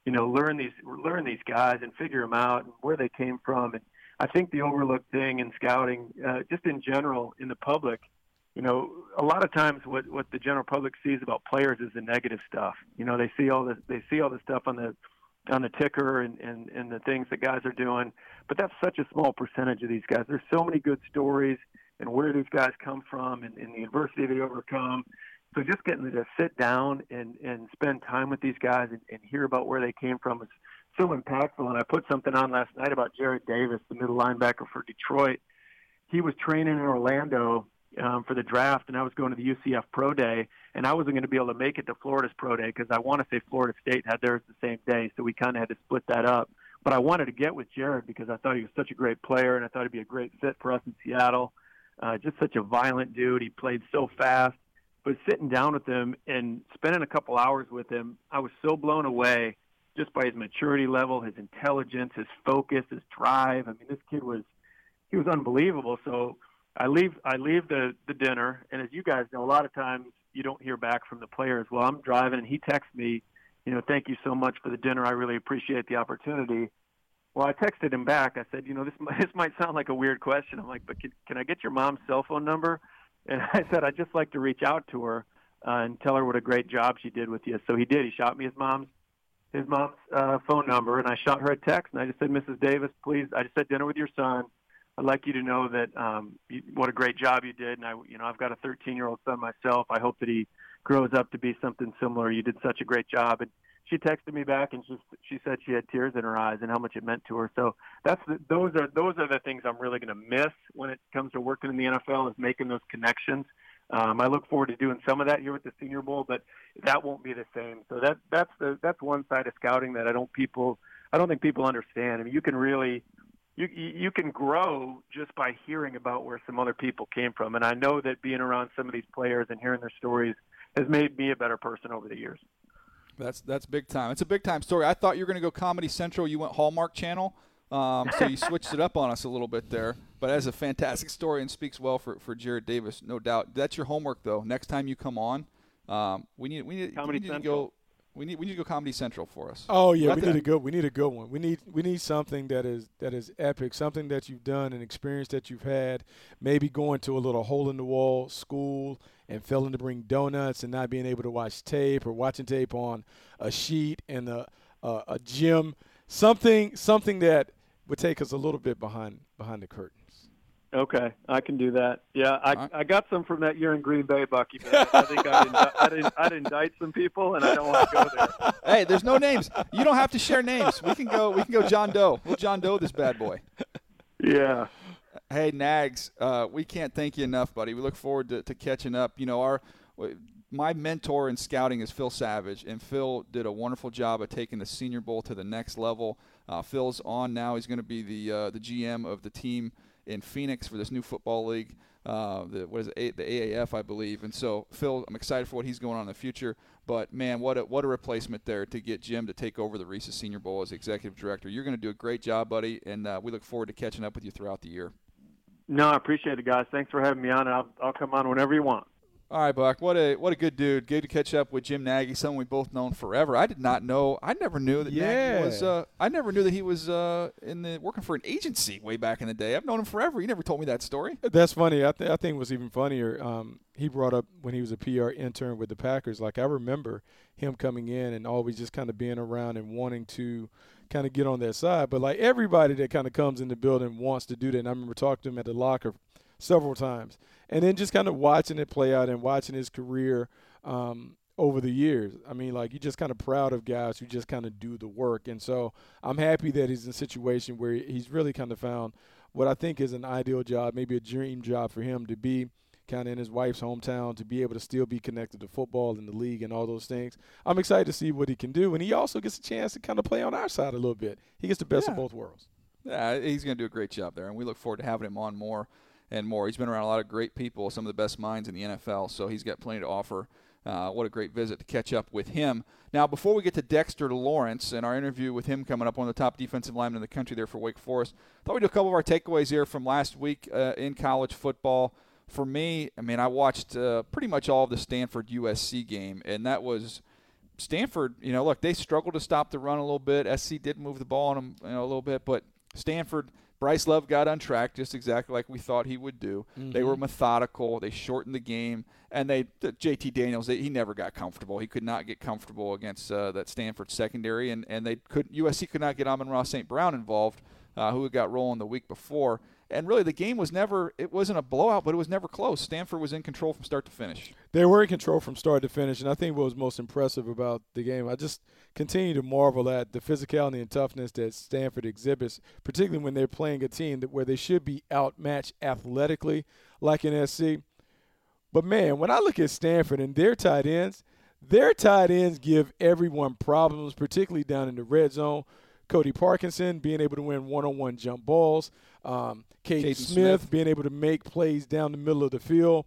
you know, learn these learn these guys and figure them out and where they came from. And I think the overlooked thing in scouting, uh, just in general, in the public, you know, a lot of times what, what the general public sees about players is the negative stuff. You know, they see all this, they see all this stuff on the on the ticker and, and, and the things that guys are doing, but that's such a small percentage of these guys. There's so many good stories and where these guys come from and, and the adversity they overcome. So just getting to sit down and, and spend time with these guys and, and hear about where they came from is so impactful. And I put something on last night about Jarrad Davis, the middle linebacker for Detroit. He was training in Orlando um, for the draft, and I was going to the U C F Pro Day, and I wasn't going to be able to make it to Florida's Pro Day because I want to say Florida State had theirs the same day, so we kind of had to split that up. But I wanted to get with Jarrad because I thought he was such a great player, and I thought he'd be a great fit for us in Seattle. Uh, just such a violent dude. He played so fast. But sitting down with him and spending a couple hours with him, I was so blown away just by his maturity level, his intelligence, his focus, his drive. I mean, this kid was he was unbelievable. So I leave I leave the, the dinner, and as you guys know, a lot of times you don't hear back from the players. Well, I'm driving, and he texts me, you know, thank you so much for the dinner. I really appreciate the opportunity. Well, I texted him back. I said, you know, this this might sound like a weird question. I'm like, but can, can I get your mom's cell phone number? And I said, I'd just like to reach out to her uh, and tell her what a great job she did with you. So he did. He shot me his mom's his mom's uh, phone number, and I shot her a text, and I just said, Missus Davis, please, I just said dinner with your son. I'd like you to know that um, you, what a great job you did. And, I, you know, I've got a thirteen-year-old son myself. I hope that he grows up to be something similar. You did such a great job. And she texted me back, and she, she said she had tears in her eyes and how much it meant to her. So that's the, those are those are the things I'm really going to miss when it comes to working in the N F L, is making those connections. Um, I look forward to doing some of that here with the Senior Bowl, but that won't be the same. So that that's the that's one side of scouting that I don't people I don't think people understand. I mean, you can really you you can grow just by hearing about where some other people came from, and I know that being around some of these players and hearing their stories has made me a better person over the years. That's that's big time. It's a big time story. I thought you were going to go Comedy Central. You went Hallmark Channel, um, so you switched it up on us a little bit there. But that's a fantastic story and speaks well for, for Jarrad Davis, no doubt. That's your homework, though. Next time you come on, um, we need we need, Comedy we need to Central. go. We need we need to go Comedy Central for us. Oh yeah, Got we that? need a good we need a good one. We need we need something that is that is epic, something that you've done, an experience that you've had, maybe going to a little hole in the wall school and failing to bring donuts and not being able to watch tape, or watching tape on a sheet in a uh, a gym. Something something that would take us a little bit behind behind the curtains. Okay, I can do that. Yeah, I right. I got some from that year in Green Bay, Bucky. But I think I'd, indi- I'd, in- I'd indict some people, and I don't want to go there. Hey, there's no names. You don't have to share names. We can go. We can go John Doe. We'll John Doe this bad boy. Yeah. Hey, Nags, uh, we can't thank you enough, buddy. We look forward to, to catching up. You know, our my mentor in scouting is Phil Savage, and Phil did a wonderful job of taking the Senior Bowl to the next level. Uh, Phil's on now. He's going to be the uh, the G M of the team in Phoenix for this new football league, uh, the, what is it, the A A F, I believe. And so, Phil, I'm excited for what he's going on in the future. But, man, what a, what a replacement there to get Jim to take over the Reese's Senior Bowl as executive director. You're going to do a great job, buddy, and uh, we look forward to catching up with you throughout the year. No, I appreciate it, guys. Thanks for having me on. I'll, I'll come on whenever you want. All right, Buck. What a what a good dude. Good to catch up with Jim Nagy, someone we've both known forever. I did not know. I never knew that Yeah. Nagy was. Uh, I never knew that he was uh, in the working for an agency way back in the day. I've known him forever. He never told me that story. That's funny. I, th- I think what's even funnier, um, he brought up when he was a P R intern with the Packers. Like, I remember him coming in and always just kind of being around and wanting to kind of get on their side. But, like, everybody that kind of comes in the building wants to do that. And I remember talking to him at the locker several times. And then just kind of watching it play out and watching his career um, over the years. I mean, like, you're just kind of proud of guys who just kind of do the work. And so I'm happy that he's in a situation where he's really kind of found what I think is an ideal job, maybe a dream job for him to be kind of in his wife's hometown, to be able to still be connected to football and the league and all those things. I'm excited to see what he can do. And he also gets a chance to kind of play on our side a little bit. He gets the best Yeah. of both worlds. Yeah, he's going to do a great job there, and we look forward to having him on more and more. He's been around a lot of great people, some of the best minds in the N F L, so he's got plenty to offer. Uh, what a great visit to catch up with him. Now, before we get to Dexter Lawrence and our interview with him coming up, one of the top defensive linemen in the country there for Wake Forest, I thought we'd do a couple of our takeaways here from last week uh, in college football. For me, I mean, I watched uh, pretty much all of the Stanford U S C game, and that was Stanford, you know, look, they struggled to stop the run a little bit. S C did move the ball on them, you know, a little bit, but Stanford, Bryce Love got on track just exactly like we thought he would do. Mm-hmm. They were methodical. They shortened the game, and they J T Daniels, they, he never got comfortable. He could not get comfortable against uh, that Stanford secondary, and, and they could U S C could not get Amon-Ra Saint Brown involved, uh, who had got rolling the week before. And really, the game was never – it wasn't a blowout, but it was never close. Stanford was in control from start to finish. They were in control from start to finish, and I think what was most impressive about the game, I just continue to marvel at the physicality and toughness that Stanford exhibits, particularly when they're playing a team that where they should be outmatched athletically, like in S C. But, man, when I look at Stanford and their tight ends, their tight ends give everyone problems, particularly down in the red zone. Cody Parkinson being able to win one-on-one jump balls. Um, Caden Smith, Smith being able to make plays down the middle of the field.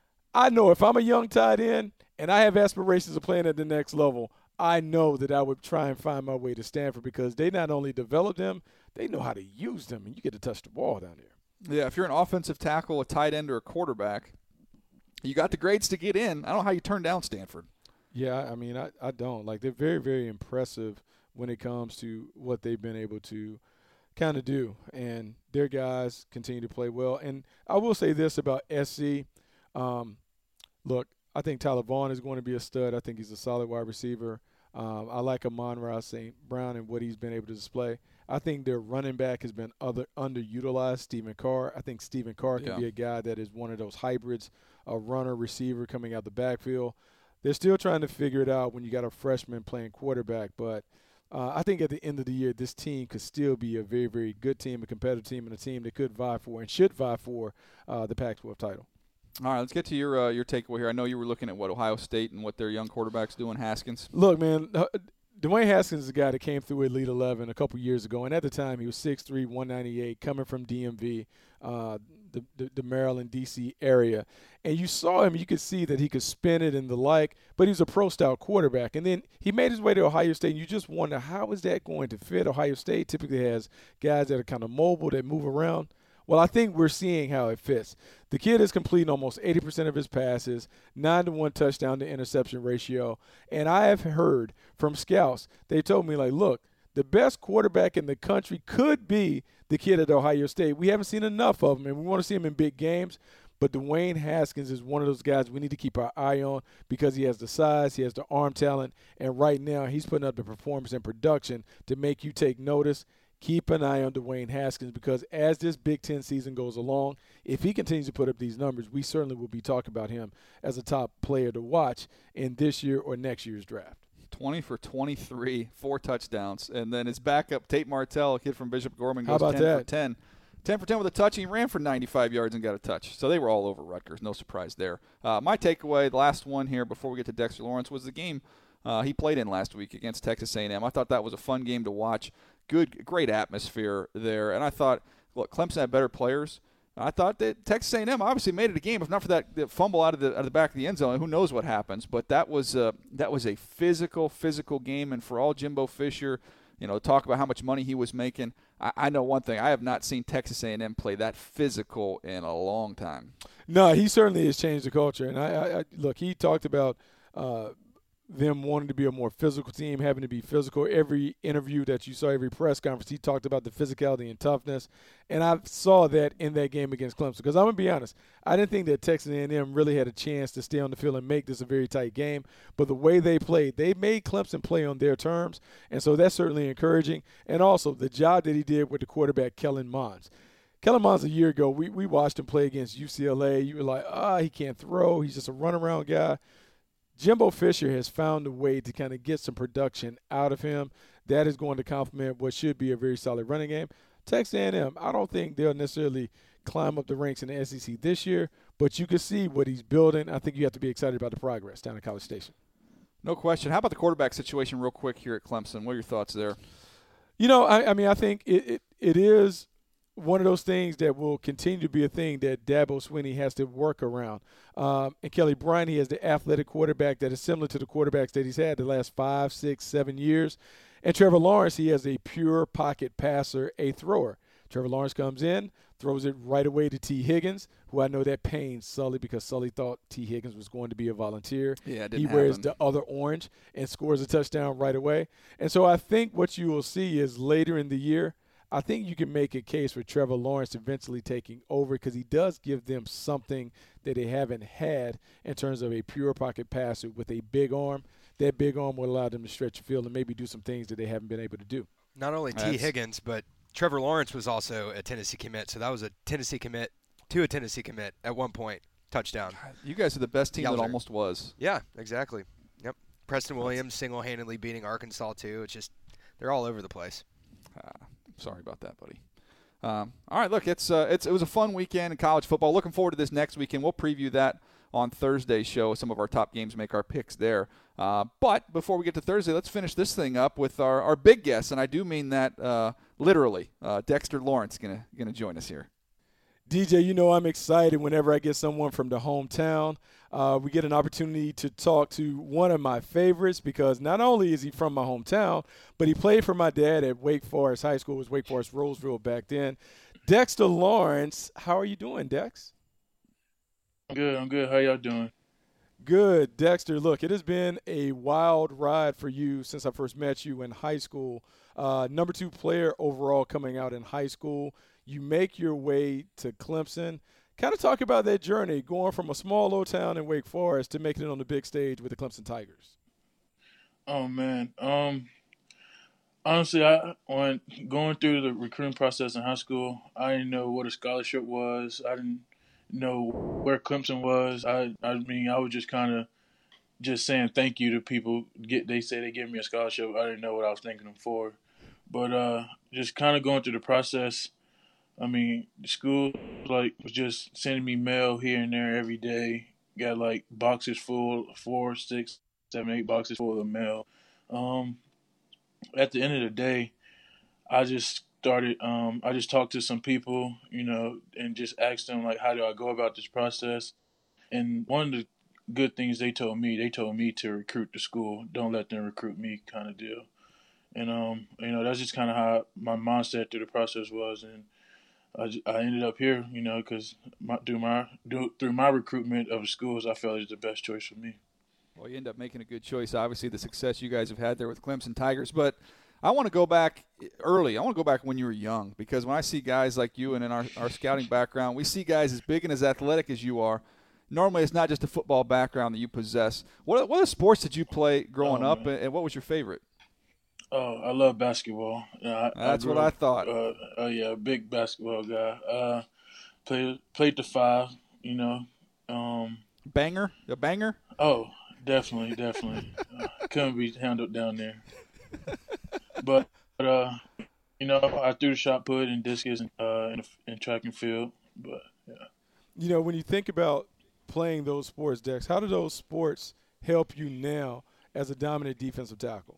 I know if I'm a young tight end and I have aspirations of playing at the next level, I know that I would try and find my way to Stanford because they not only develop them, they know how to use them, and you get to touch the ball down there. Yeah, if you're an offensive tackle, a tight end, or a quarterback, you got the grades to get in. I don't know how you turn down Stanford. Yeah, I mean, I, I don't. Like, they're very, very impressive when it comes to what they've been able to kind of do. And their guys continue to play well. And I will say this about S C. Um, look, I think Tyler Vaughn is going to be a stud. I think he's a solid wide receiver. Um, I like Amon-Ra Saint Brown and what he's been able to display. I think their running back has been other underutilized, Stephen Carr. I think Stephen Carr can yeah. be a guy that is one of those hybrids, a runner, receiver coming out the backfield. They're still trying to figure it out when you got a freshman playing quarterback, but Uh, I think at the end of the year, this team could still be a very, very good team, a competitive team, and a team that could vie for and should vie for uh, the Pac twelve title. All right, let's get to your uh, your takeaway here. I know you were looking at what Ohio State and what their young quarterback's doing, Haskins. Look, man, uh, Dwayne Haskins is a guy that came through Elite eleven a couple years ago, and at the time he was six three, one ninety-eight, coming from D M V, uh, the, the, the Maryland, D C area. And you saw him, you could see that he could spin it and the like, but he was a pro-style quarterback. And then he made his way to Ohio State, and you just wonder, how is that going to fit? Ohio State typically has guys that are kind of mobile, that move around. Well, I think we're seeing how it fits. The kid is completing almost eighty percent of his passes, nine to one touchdown to interception ratio. And I have heard from scouts, they told me, like, look, the best quarterback in the country could be the kid at Ohio State. We haven't seen enough of him, and we want to see him in big games. But Dwayne Haskins is one of those guys we need to keep our eye on because he has the size, he has the arm talent, and right now he's putting up the performance and production to make you take notice. Keep an eye on Dwayne Haskins because as this Big Ten season goes along, if he continues to put up these numbers, we certainly will be talking about him as a top player to watch in this year or next year's draft. twenty for twenty-three, four touchdowns. And then his backup, Tate Martell, a kid from Bishop Gorman, goes How about ten that? for ten. ten for ten with a touch. He ran for ninety-five yards and got a touch. So they were all over Rutgers. No surprise there. Uh, my takeaway, the last one here before we get to Dexter Lawrence, was the game uh, he played in last week against Texas A and M. I thought that was a fun game to watch. Good, great atmosphere there. And I thought, look, Clemson had better players. I thought that Texas A and M obviously made it a game. If not for that, that fumble out of the out of the back of the end zone, who knows what happens? But that was uh, that was a physical, physical game. And for all Jimbo Fisher, you know, talk about how much money he was making. I, I know one thing: I have not seen Texas A and M play that physical in a long time. No, he certainly has changed the culture. And I, I, I look, he talked about uh, them wanting to be a more physical team, having to be physical. Every interview that you saw, every press conference, he talked about the physicality and toughness. And I saw that in that game against Clemson. Because I'm going to be honest, I didn't think that Texas A and M really had a chance to stay on the field and make this a very tight game. But the way they played, they made Clemson play on their terms. And so that's certainly encouraging. And also the job that he did with the quarterback, Kellen Mond. Kellen Mond, a year ago, we, we watched him play against U C L A. You were like, ah, oh, he can't throw. He's just a runaround guy. Jimbo Fisher has found a way to kind of get some production out of him. That is going to complement what should be a very solid running game. Texas A and M, I don't think they'll necessarily climb up the ranks in the S E C this year, but you can see what he's building. I think you have to be excited about the progress down at College Station. No question. How about the quarterback situation real quick here at Clemson? What are your thoughts there? You know, I, I mean, I think it, it it is one of those things that will continue to be a thing that Dabo Swinney has to work around. Um, and Kelly Bryant, he has the athletic quarterback that is similar to the quarterbacks that he's had the last five, six, seven years. And Trevor Lawrence, he has a pure pocket passer, a thrower. Trevor Lawrence comes in, throws it right away to T. Higgins, who I know that pains Sully because Sully thought T. Higgins was going to be a volunteer. Yeah, it didn't He wears happen. the other orange and scores a touchdown right away. And so I think what you will see is later in the year, I think you can make a case for Trevor Lawrence eventually taking over because he does give them something that they haven't had in terms of a pure pocket passer with a big arm. That big arm will allow them to stretch the field and maybe do some things that they haven't been able to do. Not only T. That's- Higgins, but Trevor Lawrence was also a Tennessee commit. So that was a Tennessee commit to a Tennessee commit at one point. Touchdown. You guys are the best team Yowzer. that almost was. Yeah, exactly. Yep. Preston Williams single-handedly beating Arkansas, too. It's just they're all over the place. Ah, sorry about that, buddy. Um, all right, look, it's uh, it's it was a fun weekend in college football. Looking forward to this next weekend. We'll preview that on Thursday's show. Some of our top games, make our picks there. Uh, but before we get to Thursday, let's finish this thing up with our, our big guest, and I do mean that uh, literally. Uh, Dexter Lawrence gonna gonna join us here. D J, you know I'm excited whenever I get someone from the hometown. Uh, we get an opportunity to talk to one of my favorites because not only is he from my hometown, but he played for my dad at Wake Forest High School. It was Wake Forest Roseville back then. Dexter Lawrence, how are you doing, Dex? I'm good. I'm good. How y'all doing? Good. Dexter, look, it has been a wild ride for you since I first met you in high school. Uh, number two player overall coming out in high school. You make your way to Clemson. Kind of talk about that journey, going from a small little town in Wake Forest to making it on the big stage with the Clemson Tigers. Oh man. Um. Honestly, I when going through the recruiting process in high school, I didn't know what a scholarship was. I didn't know where Clemson was. I I mean, I was just kind of just saying thank you to people. Get they say they give me a scholarship. I didn't know what I was thanking them for, but uh, just kind of going through the process. I mean, the school like was just sending me mail here and there every day. Got like boxes full, four, six, seven, eight boxes full of mail. Um, at the end of the day, I just started. Um, I just talked to some people, you know, and just asked them like, how do I go about this process? And one of the good things they told me, they told me to recruit the school. Don't let them recruit me, kind of deal. And um, you know, that's just kind of how my mindset through the process was, and I, I ended up here, you know, because my, through my do, through my recruitment of the schools, I felt it was the best choice for me. Well, you end up making a good choice. Obviously, the success you guys have had there with Clemson Tigers, but I want to go back early. I want to go back when you were young, because when I see guys like you and in our, our scouting background, we see guys as big and as athletic as you are. Normally, it's not just a football background that you possess. What what sports did you play growing Oh, up, man. and what was your favorite? Oh, I love basketball. Yeah, I, That's I grew what I up, thought. Uh, oh yeah, big basketball guy. Uh, played played the five, you know. Um, Banger? A banger? oh, definitely, definitely. uh, couldn't be handled down there. But, but uh, you know, I threw the shot put and discus uh, in, in track and field. But yeah. You know, when you think about playing those sports, Dex, how do those sports help you now as a dominant defensive tackle?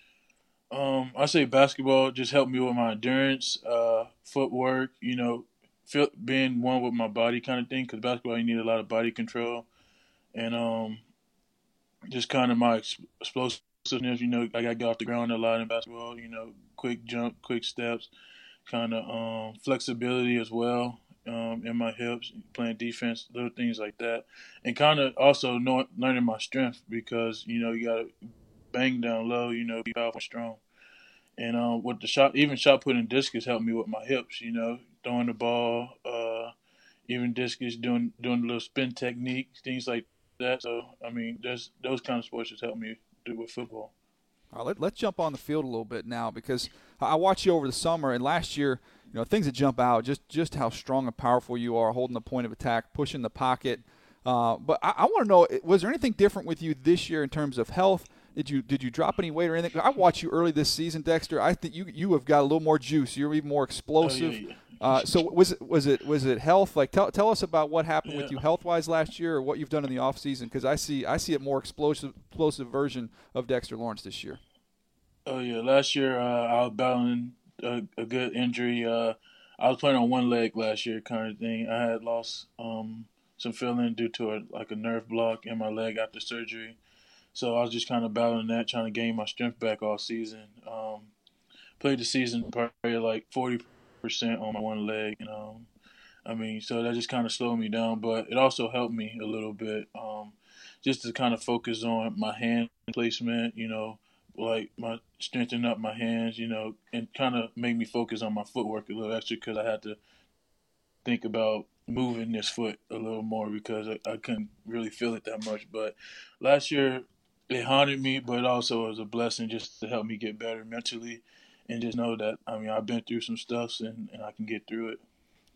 Um, I say basketball just helped me with my endurance, uh, footwork, you know, feel, being one with my body kind of thing. Because basketball, you need a lot of body control, and um, just kind of my ex- explosiveness. You know, I got to get off the ground a lot in basketball. You know, quick jump, quick steps, kind of um, flexibility as well um, in my hips, playing defense, little things like that, and kind of also know, learning my strength because you know you got to bang down low, you know, be powerful and strong. And uh, with the shot, even shot put and discus helped me with my hips, you know, throwing the ball, uh, even discus, doing doing a little spin technique, things like that. So, I mean, there's, those kind of sports just helped me do with football. All right, let, let's jump on the field a little bit now, because I watched you over the summer, and last year, you know, things that jump out, just, just how strong and powerful you are, holding the point of attack, pushing the pocket. Uh, but I, I want to know, was there anything different with you this year in terms of health? Did you did you drop any weight or anything? I watched you early this season, Dexter. I think you you have got a little more juice. You're even more explosive. Oh, yeah, yeah. Uh, so was it was it was it health? Like tell tell us about what happened Yeah. with you health wise last year, or what you've done in the off season, because I see I see a more explosive explosive version of Dexter Lawrence this year. Oh, yeah. Last year, uh, I was battling a, a good injury. Uh, I was playing on one leg last year kind of thing. I had lost um, some feeling due to a, like a nerve block in my leg after surgery. So I was just kind of battling that, trying to gain my strength back all season. Um, played the season probably like forty percent on my one leg. And, um, I mean, so that just kind of slowed me down, but it also helped me a little bit, um, just to kind of focus on my hand placement, you know, like my strengthen up my hands, you know, and kind of make me focus on my footwork a little extra because I had to think about moving this foot a little more because I, I couldn't really feel it that much. But last year it haunted me, but it also was a blessing just to help me get better mentally and just know that, I mean, I've been through some stuff and, and I can get through it.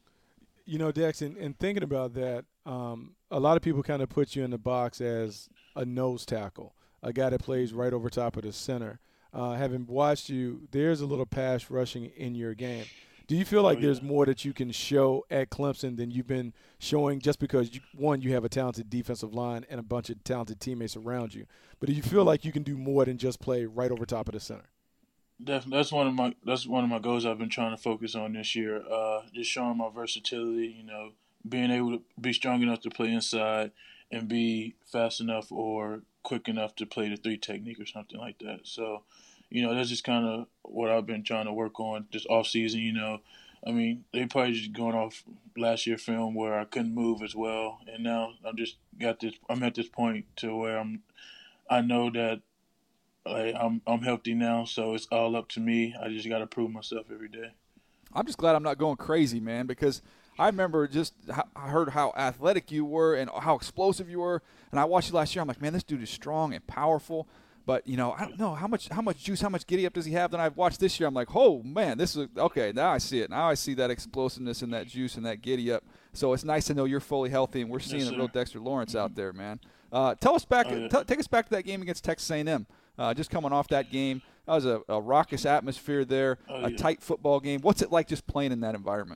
You know, Dex, and, and thinking about that, um, a lot of people kind of put you in the box as a nose tackle, a guy that plays right over top of the center. Uh, having watched you, there's a little pass rushing in your game. Do you feel like Oh, yeah. there's more that you can show at Clemson than you've been showing just because, you, one, you have a talented defensive line and a bunch of talented teammates around you? But do you feel like you can do more than just play right over top of the center? Definitely, that's one of my that's one of my goals I've been trying to focus on this year. Uh, just showing my versatility, you know, being able to be strong enough to play inside and be fast enough or quick enough to play the three technique or something like that. So, you know, that's just kind of what I've been trying to work on this off season. You know, I mean, they probably just going off last year film where I couldn't move as well, and now I'm just got this. I'm at this point to where I'm. I know that. Like, I'm I'm healthy now, so it's all up to me. I just got to prove myself every day. I'm just glad I'm not going crazy, man, because I remember just how, I heard how athletic you were and how explosive you were, and I watched you last year. I'm like, man, this dude is strong and powerful. But, you know, I don't know how much how much juice, how much giddy up does he have? Then I've watched this year. I'm like, oh, man, this is – okay, now I see it. Now I see that explosiveness and that juice and that giddy up. So it's nice to know you're fully healthy and we're seeing Yes, the real sir. Dexter Lawrence out there, man. Uh, tell us back Oh, yeah. t- – take us back to that game against Texas A and M. Uh, just coming off that game. That was a, a raucous atmosphere there, Oh, a yeah. tight football game. What's it like just playing in that environment?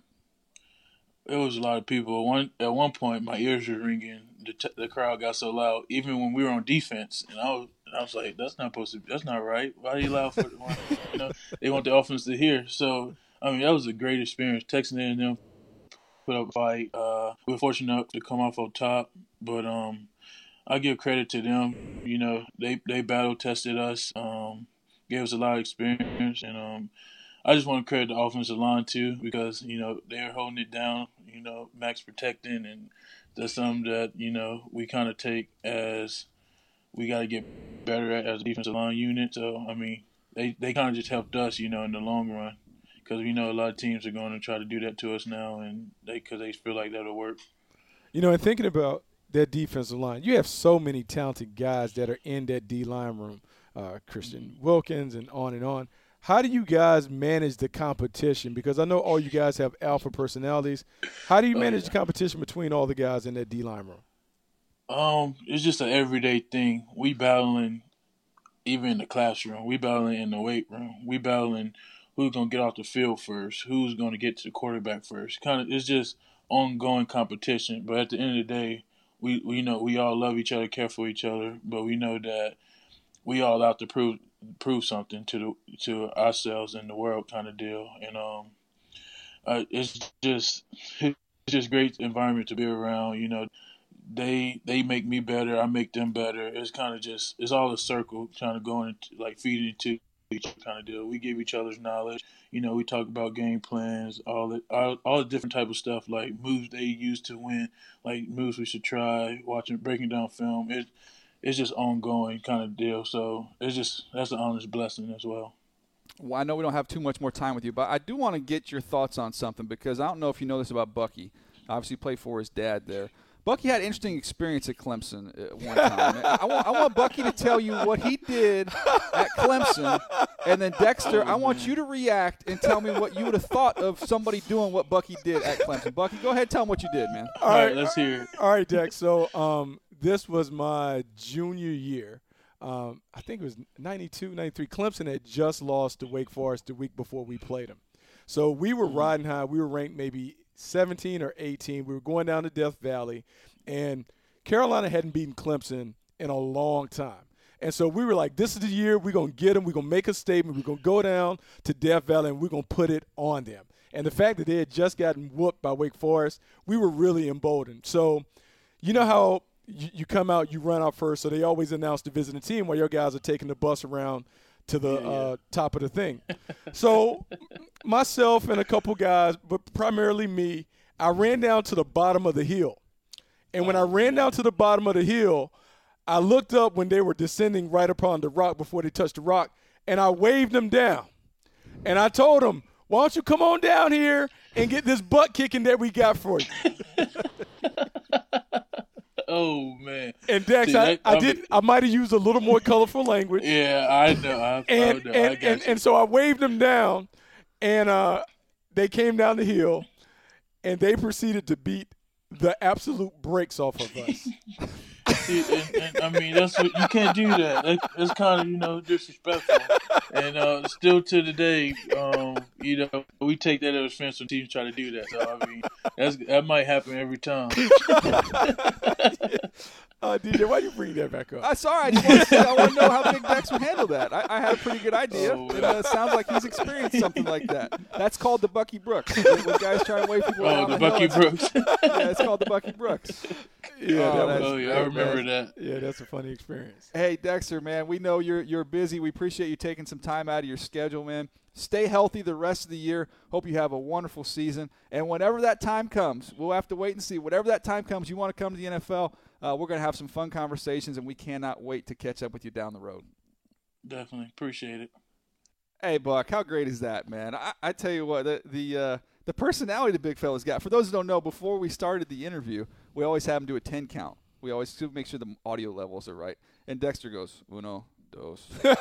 It was a lot of people. One At one point, my ears were ringing. The, t- the crowd got so loud, even when we were on defense. And I was I was like, that's not supposed to be – that's not right. Why are you loud for the one? You know, they want the offense to hear. So, I mean, that was a great experience. Texas A and M put up a fight. Uh, we were fortunate enough to come off on top. But – um. I give credit to them. You know, they they battle tested us, um, gave us a lot of experience, and um, I just want to credit the offensive line too because you know they're holding it down. You know, max protecting, and that's something that you know we kind of take as we got to get better at as a defensive line unit. So I mean, they they kind of just helped us, you know, in the long run because we know a lot of teams are going to try to do that to us now, and they because they feel like that'll work. You know, and thinking about that defensive line, you have so many talented guys that are in that D-line room, uh, Christian Wilkins and on and on. How do you guys manage the competition? Because I know all you guys have alpha personalities. How do you Oh, manage yeah. the competition between all the guys in that D-line room? Um, it's just an everyday thing. We battling even in the classroom. We battling in the weight room. We battling who's gonna get off the field first, who's gonna get to the quarterback first. Kind of, it's just ongoing competition. But at the end of the day, we we know we all love each other, care for each other, but we know that we all out to prove prove something to the to ourselves and the world, kind of deal. And um, uh, it's just it's just great environment to be around. You know, they they make me better, I make them better. It's kind of just it's all a circle, kind of going into, like feeding into each kind of deal. We give each other's knowledge. You know, we talk about game plans, all the all, all the different type of stuff, like moves they use to win, like moves we should try. Watching breaking down film, it it's just ongoing kind of deal. So it's just that's an honest blessing as well. Well, I know we don't have too much more time with you, but I do want to get your thoughts on something because I don't know if you know this about Bucky. Obviously, played for his dad there. Bucky had an interesting experience at Clemson at one time. I, want, I want Bucky to tell you what he did at Clemson, and then Dexter, I want you to react and tell me what you would have thought of somebody doing what Bucky did at Clemson. Bucky, go ahead and tell him what you did, man. All right, let's hear it. All right, Dex. So um, this was my junior year. Um, I think it was ninety-two, ninety-three. Clemson had just lost to Wake Forest the week before we played them. So we were riding high. We were ranked maybe seventeen or eighteen. We were going down to Death Valley, and Carolina hadn't beaten Clemson in a long time. And so we were like, this is the year we're going to get them. We're going to make a statement. We're going to go down to Death Valley, and we're going to put it on them. And the fact that they had just gotten whooped by Wake Forest, we were really emboldened. So you know how you, you come out, you run out first, so they always announce the visiting team while your guys are taking the bus around to the uh, top of the thing. So myself and a couple guys, but primarily me, I ran down to the bottom of the hill. And when I ran down to the bottom of the hill, I looked up when they were descending right upon the rock before they touched the rock, and I waved them down. And I told them, why don't you come on down here and get this butt kicking that we got for you? Oh, man. And Dex, See, I, that, I I did. mean, I might have used a little more colorful language. Yeah, I know. I, And I know. and, I got and, you. and so I waved them down, and uh, they came down the hill, and they proceeded to beat the absolute brakes off of us. See, and, and, I mean, that's what you can't do that. that that's kind of, you know, disrespectful. And uh, still to the day, um, you know, we take that as offense when teams try to do that. So I mean, that's that might happen every time. uh, D J, why you bring that back up? Uh, sorry, I just want to say, I want to know how Big Dex would handle that. I, I had a pretty good idea. Oh, it uh, sounds like he's experienced something like that. That's called the Bucky Brooks. When, when guys try to wave people Oh, down the hill, Bucky it's- Brooks. Yeah, it's called the Bucky Brooks. Yeah, Oh, that that's was, Oh yeah, great, I remember man. that. yeah, that's a funny experience. Hey, Dexter, man, we know you're you're busy. We appreciate you taking some time out of your schedule, man. Stay healthy the rest of the year. Hope you have a wonderful season. And whenever that time comes, we'll have to wait and see. Whatever that time comes, you want to come to the N F L, uh, we're going to have some fun conversations, and we cannot wait to catch up with you down the road. Definitely appreciate it. Hey, Buck, how great is that, man? I, I tell you what, the the, uh, the personality the big fella's got. For those who don't know, before we started the interview, we always have him do a ten count. We always do make sure the audio levels are right. And Dexter goes, uno, dos, tres.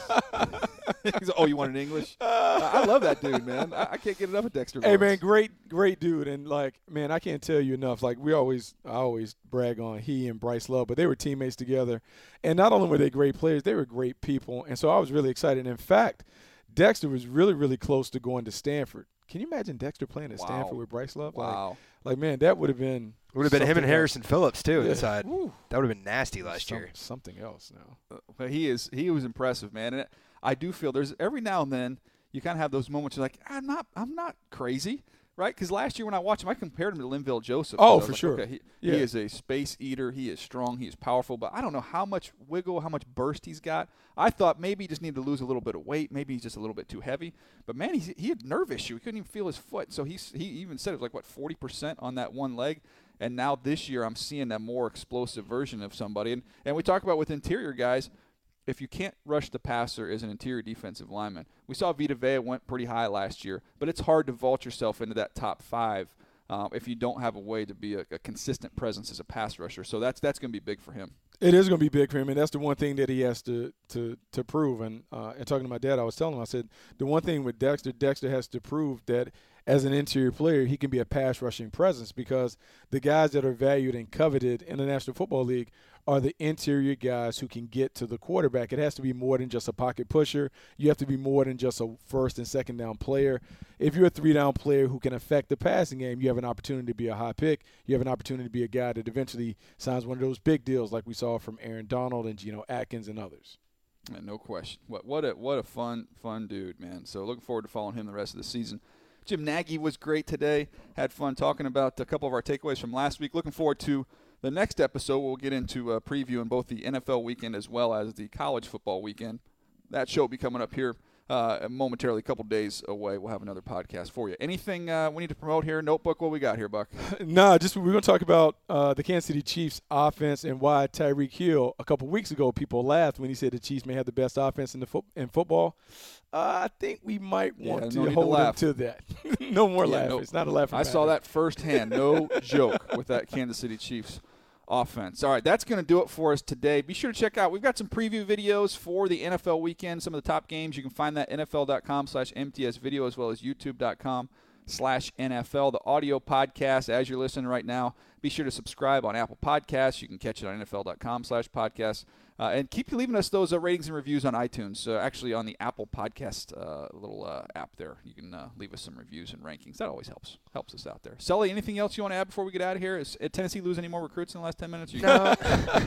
He's like, oh, you want it in English? Uh, I love that dude, man. I, I can't get enough of Dexter. Hey Lawrence. man, great, great dude, and like, man, I can't tell you enough. Like, we always, I always brag on he and Bryce Love, but they were teammates together, and not only were they great players, they were great people, and so I was really excited. In fact, Dexter was really, really close to going to Stanford. Can you imagine Dexter playing at Wow. Stanford with Bryce Love? Wow. Like, like man, that would have been Would have been him and something Harrison else. Phillips too Yeah. inside. Woo. That would have been nasty last Some- year. Something else now. But he is he was impressive, man. And I do feel there's every now and then you kind of have those moments you're like, I'm not I'm not crazy, right? Because last year when I watched him, I compared him to Linville Joseph. Oh, I was for like, sure. okay, he, Yeah. he is a space eater. He is strong. He is powerful. But I don't know how much wiggle, how much burst he's got. I thought maybe he just needed to lose a little bit of weight. Maybe he's just a little bit too heavy. But man, he's, he had nerve issue. He couldn't even feel his foot. So he's, he even said it was like what forty percent on that one leg. And now this year I'm seeing a more explosive version of somebody. And and we talk about with interior guys. If you can't rush the passer as an interior defensive lineman, we saw Vita Vea went pretty high last year, but it's hard to vault yourself into that top five um, if you don't have a way to be a, a consistent presence as a pass rusher. So that's that's going to be big for him. It is going to be big for him, and that's the one thing that he has to to to prove. And uh, and talking to my dad, I was telling him, I said, the one thing with Dexter, Dexter has to prove that as an interior player, he can be a pass rushing presence, because the guys that are valued and coveted in the National Football League are the interior guys who can get to the quarterback. It has to be more than just a pocket pusher. You have to be more than just a first and second down player. If you're a three down player who can affect the passing game, you have an opportunity to be a high pick. You have an opportunity to be a guy that eventually signs one of those big deals like we saw from Aaron Donald and Geno Atkins and others. Yeah, no question. What what a what a fun fun dude, man. So looking forward to following him the rest of the season. Jim Nagy was great today. Had fun talking about a couple of our takeaways from last week. Looking forward to the next episode. We'll get into a preview in both the N F L weekend as well as the college football weekend. That show will be coming up here uh, momentarily, a couple days away. We'll have another podcast for you. Anything uh, we need to promote here? Notebook, what we got here, Buck? Nah, just we're going to talk about uh, the Kansas City Chiefs offense and why Tyreek Hill, a couple weeks ago, people laughed when he said the Chiefs may have the best offense in the fo- in football. Uh, I think we might want Yeah, to no need to hold him laugh. to that. No more Yeah, laughing. no. It's not a laughing I saw matter. that firsthand. No joke with that Kansas City Chiefs offense. All right, that's going to do it for us today. Be sure to check out, we've got some preview videos for the N F L weekend, some of the top games. You can find that N F L dot com slash M T S video as well as YouTube dot com slash N F L. The audio podcast, as you're listening right now, be sure to subscribe on Apple Podcasts. You can catch it on N F L dot com slash podcast. Uh, and keep leaving us those uh, ratings and reviews on iTunes. Uh, actually, on the Apple Podcast uh, little uh, app there, you can uh, leave us some reviews and rankings. That always helps helps us out there. Sully, anything else you want to add before we get out of here? Is did Tennessee lose any more recruits in the last ten minutes? Or you No,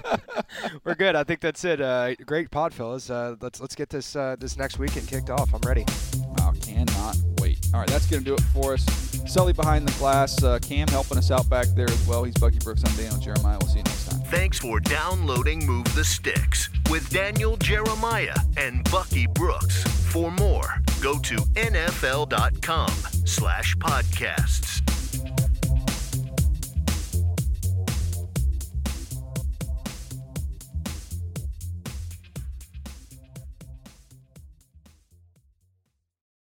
we're good. I think that's it. Uh, great pod, fellas. Uh, let's let's get this uh, this next weekend kicked off. I'm ready. Wow, cannot wait. feet. All right, that's going to do it for us. Sully behind the glass, uh, Cam helping us out back there as well. He's Bucky Brooks. I'm Daniel Jeremiah. We'll see you next time. Thanks for downloading Move the Sticks with Daniel Jeremiah and Bucky Brooks. For more, go to N F L dot com slash podcasts.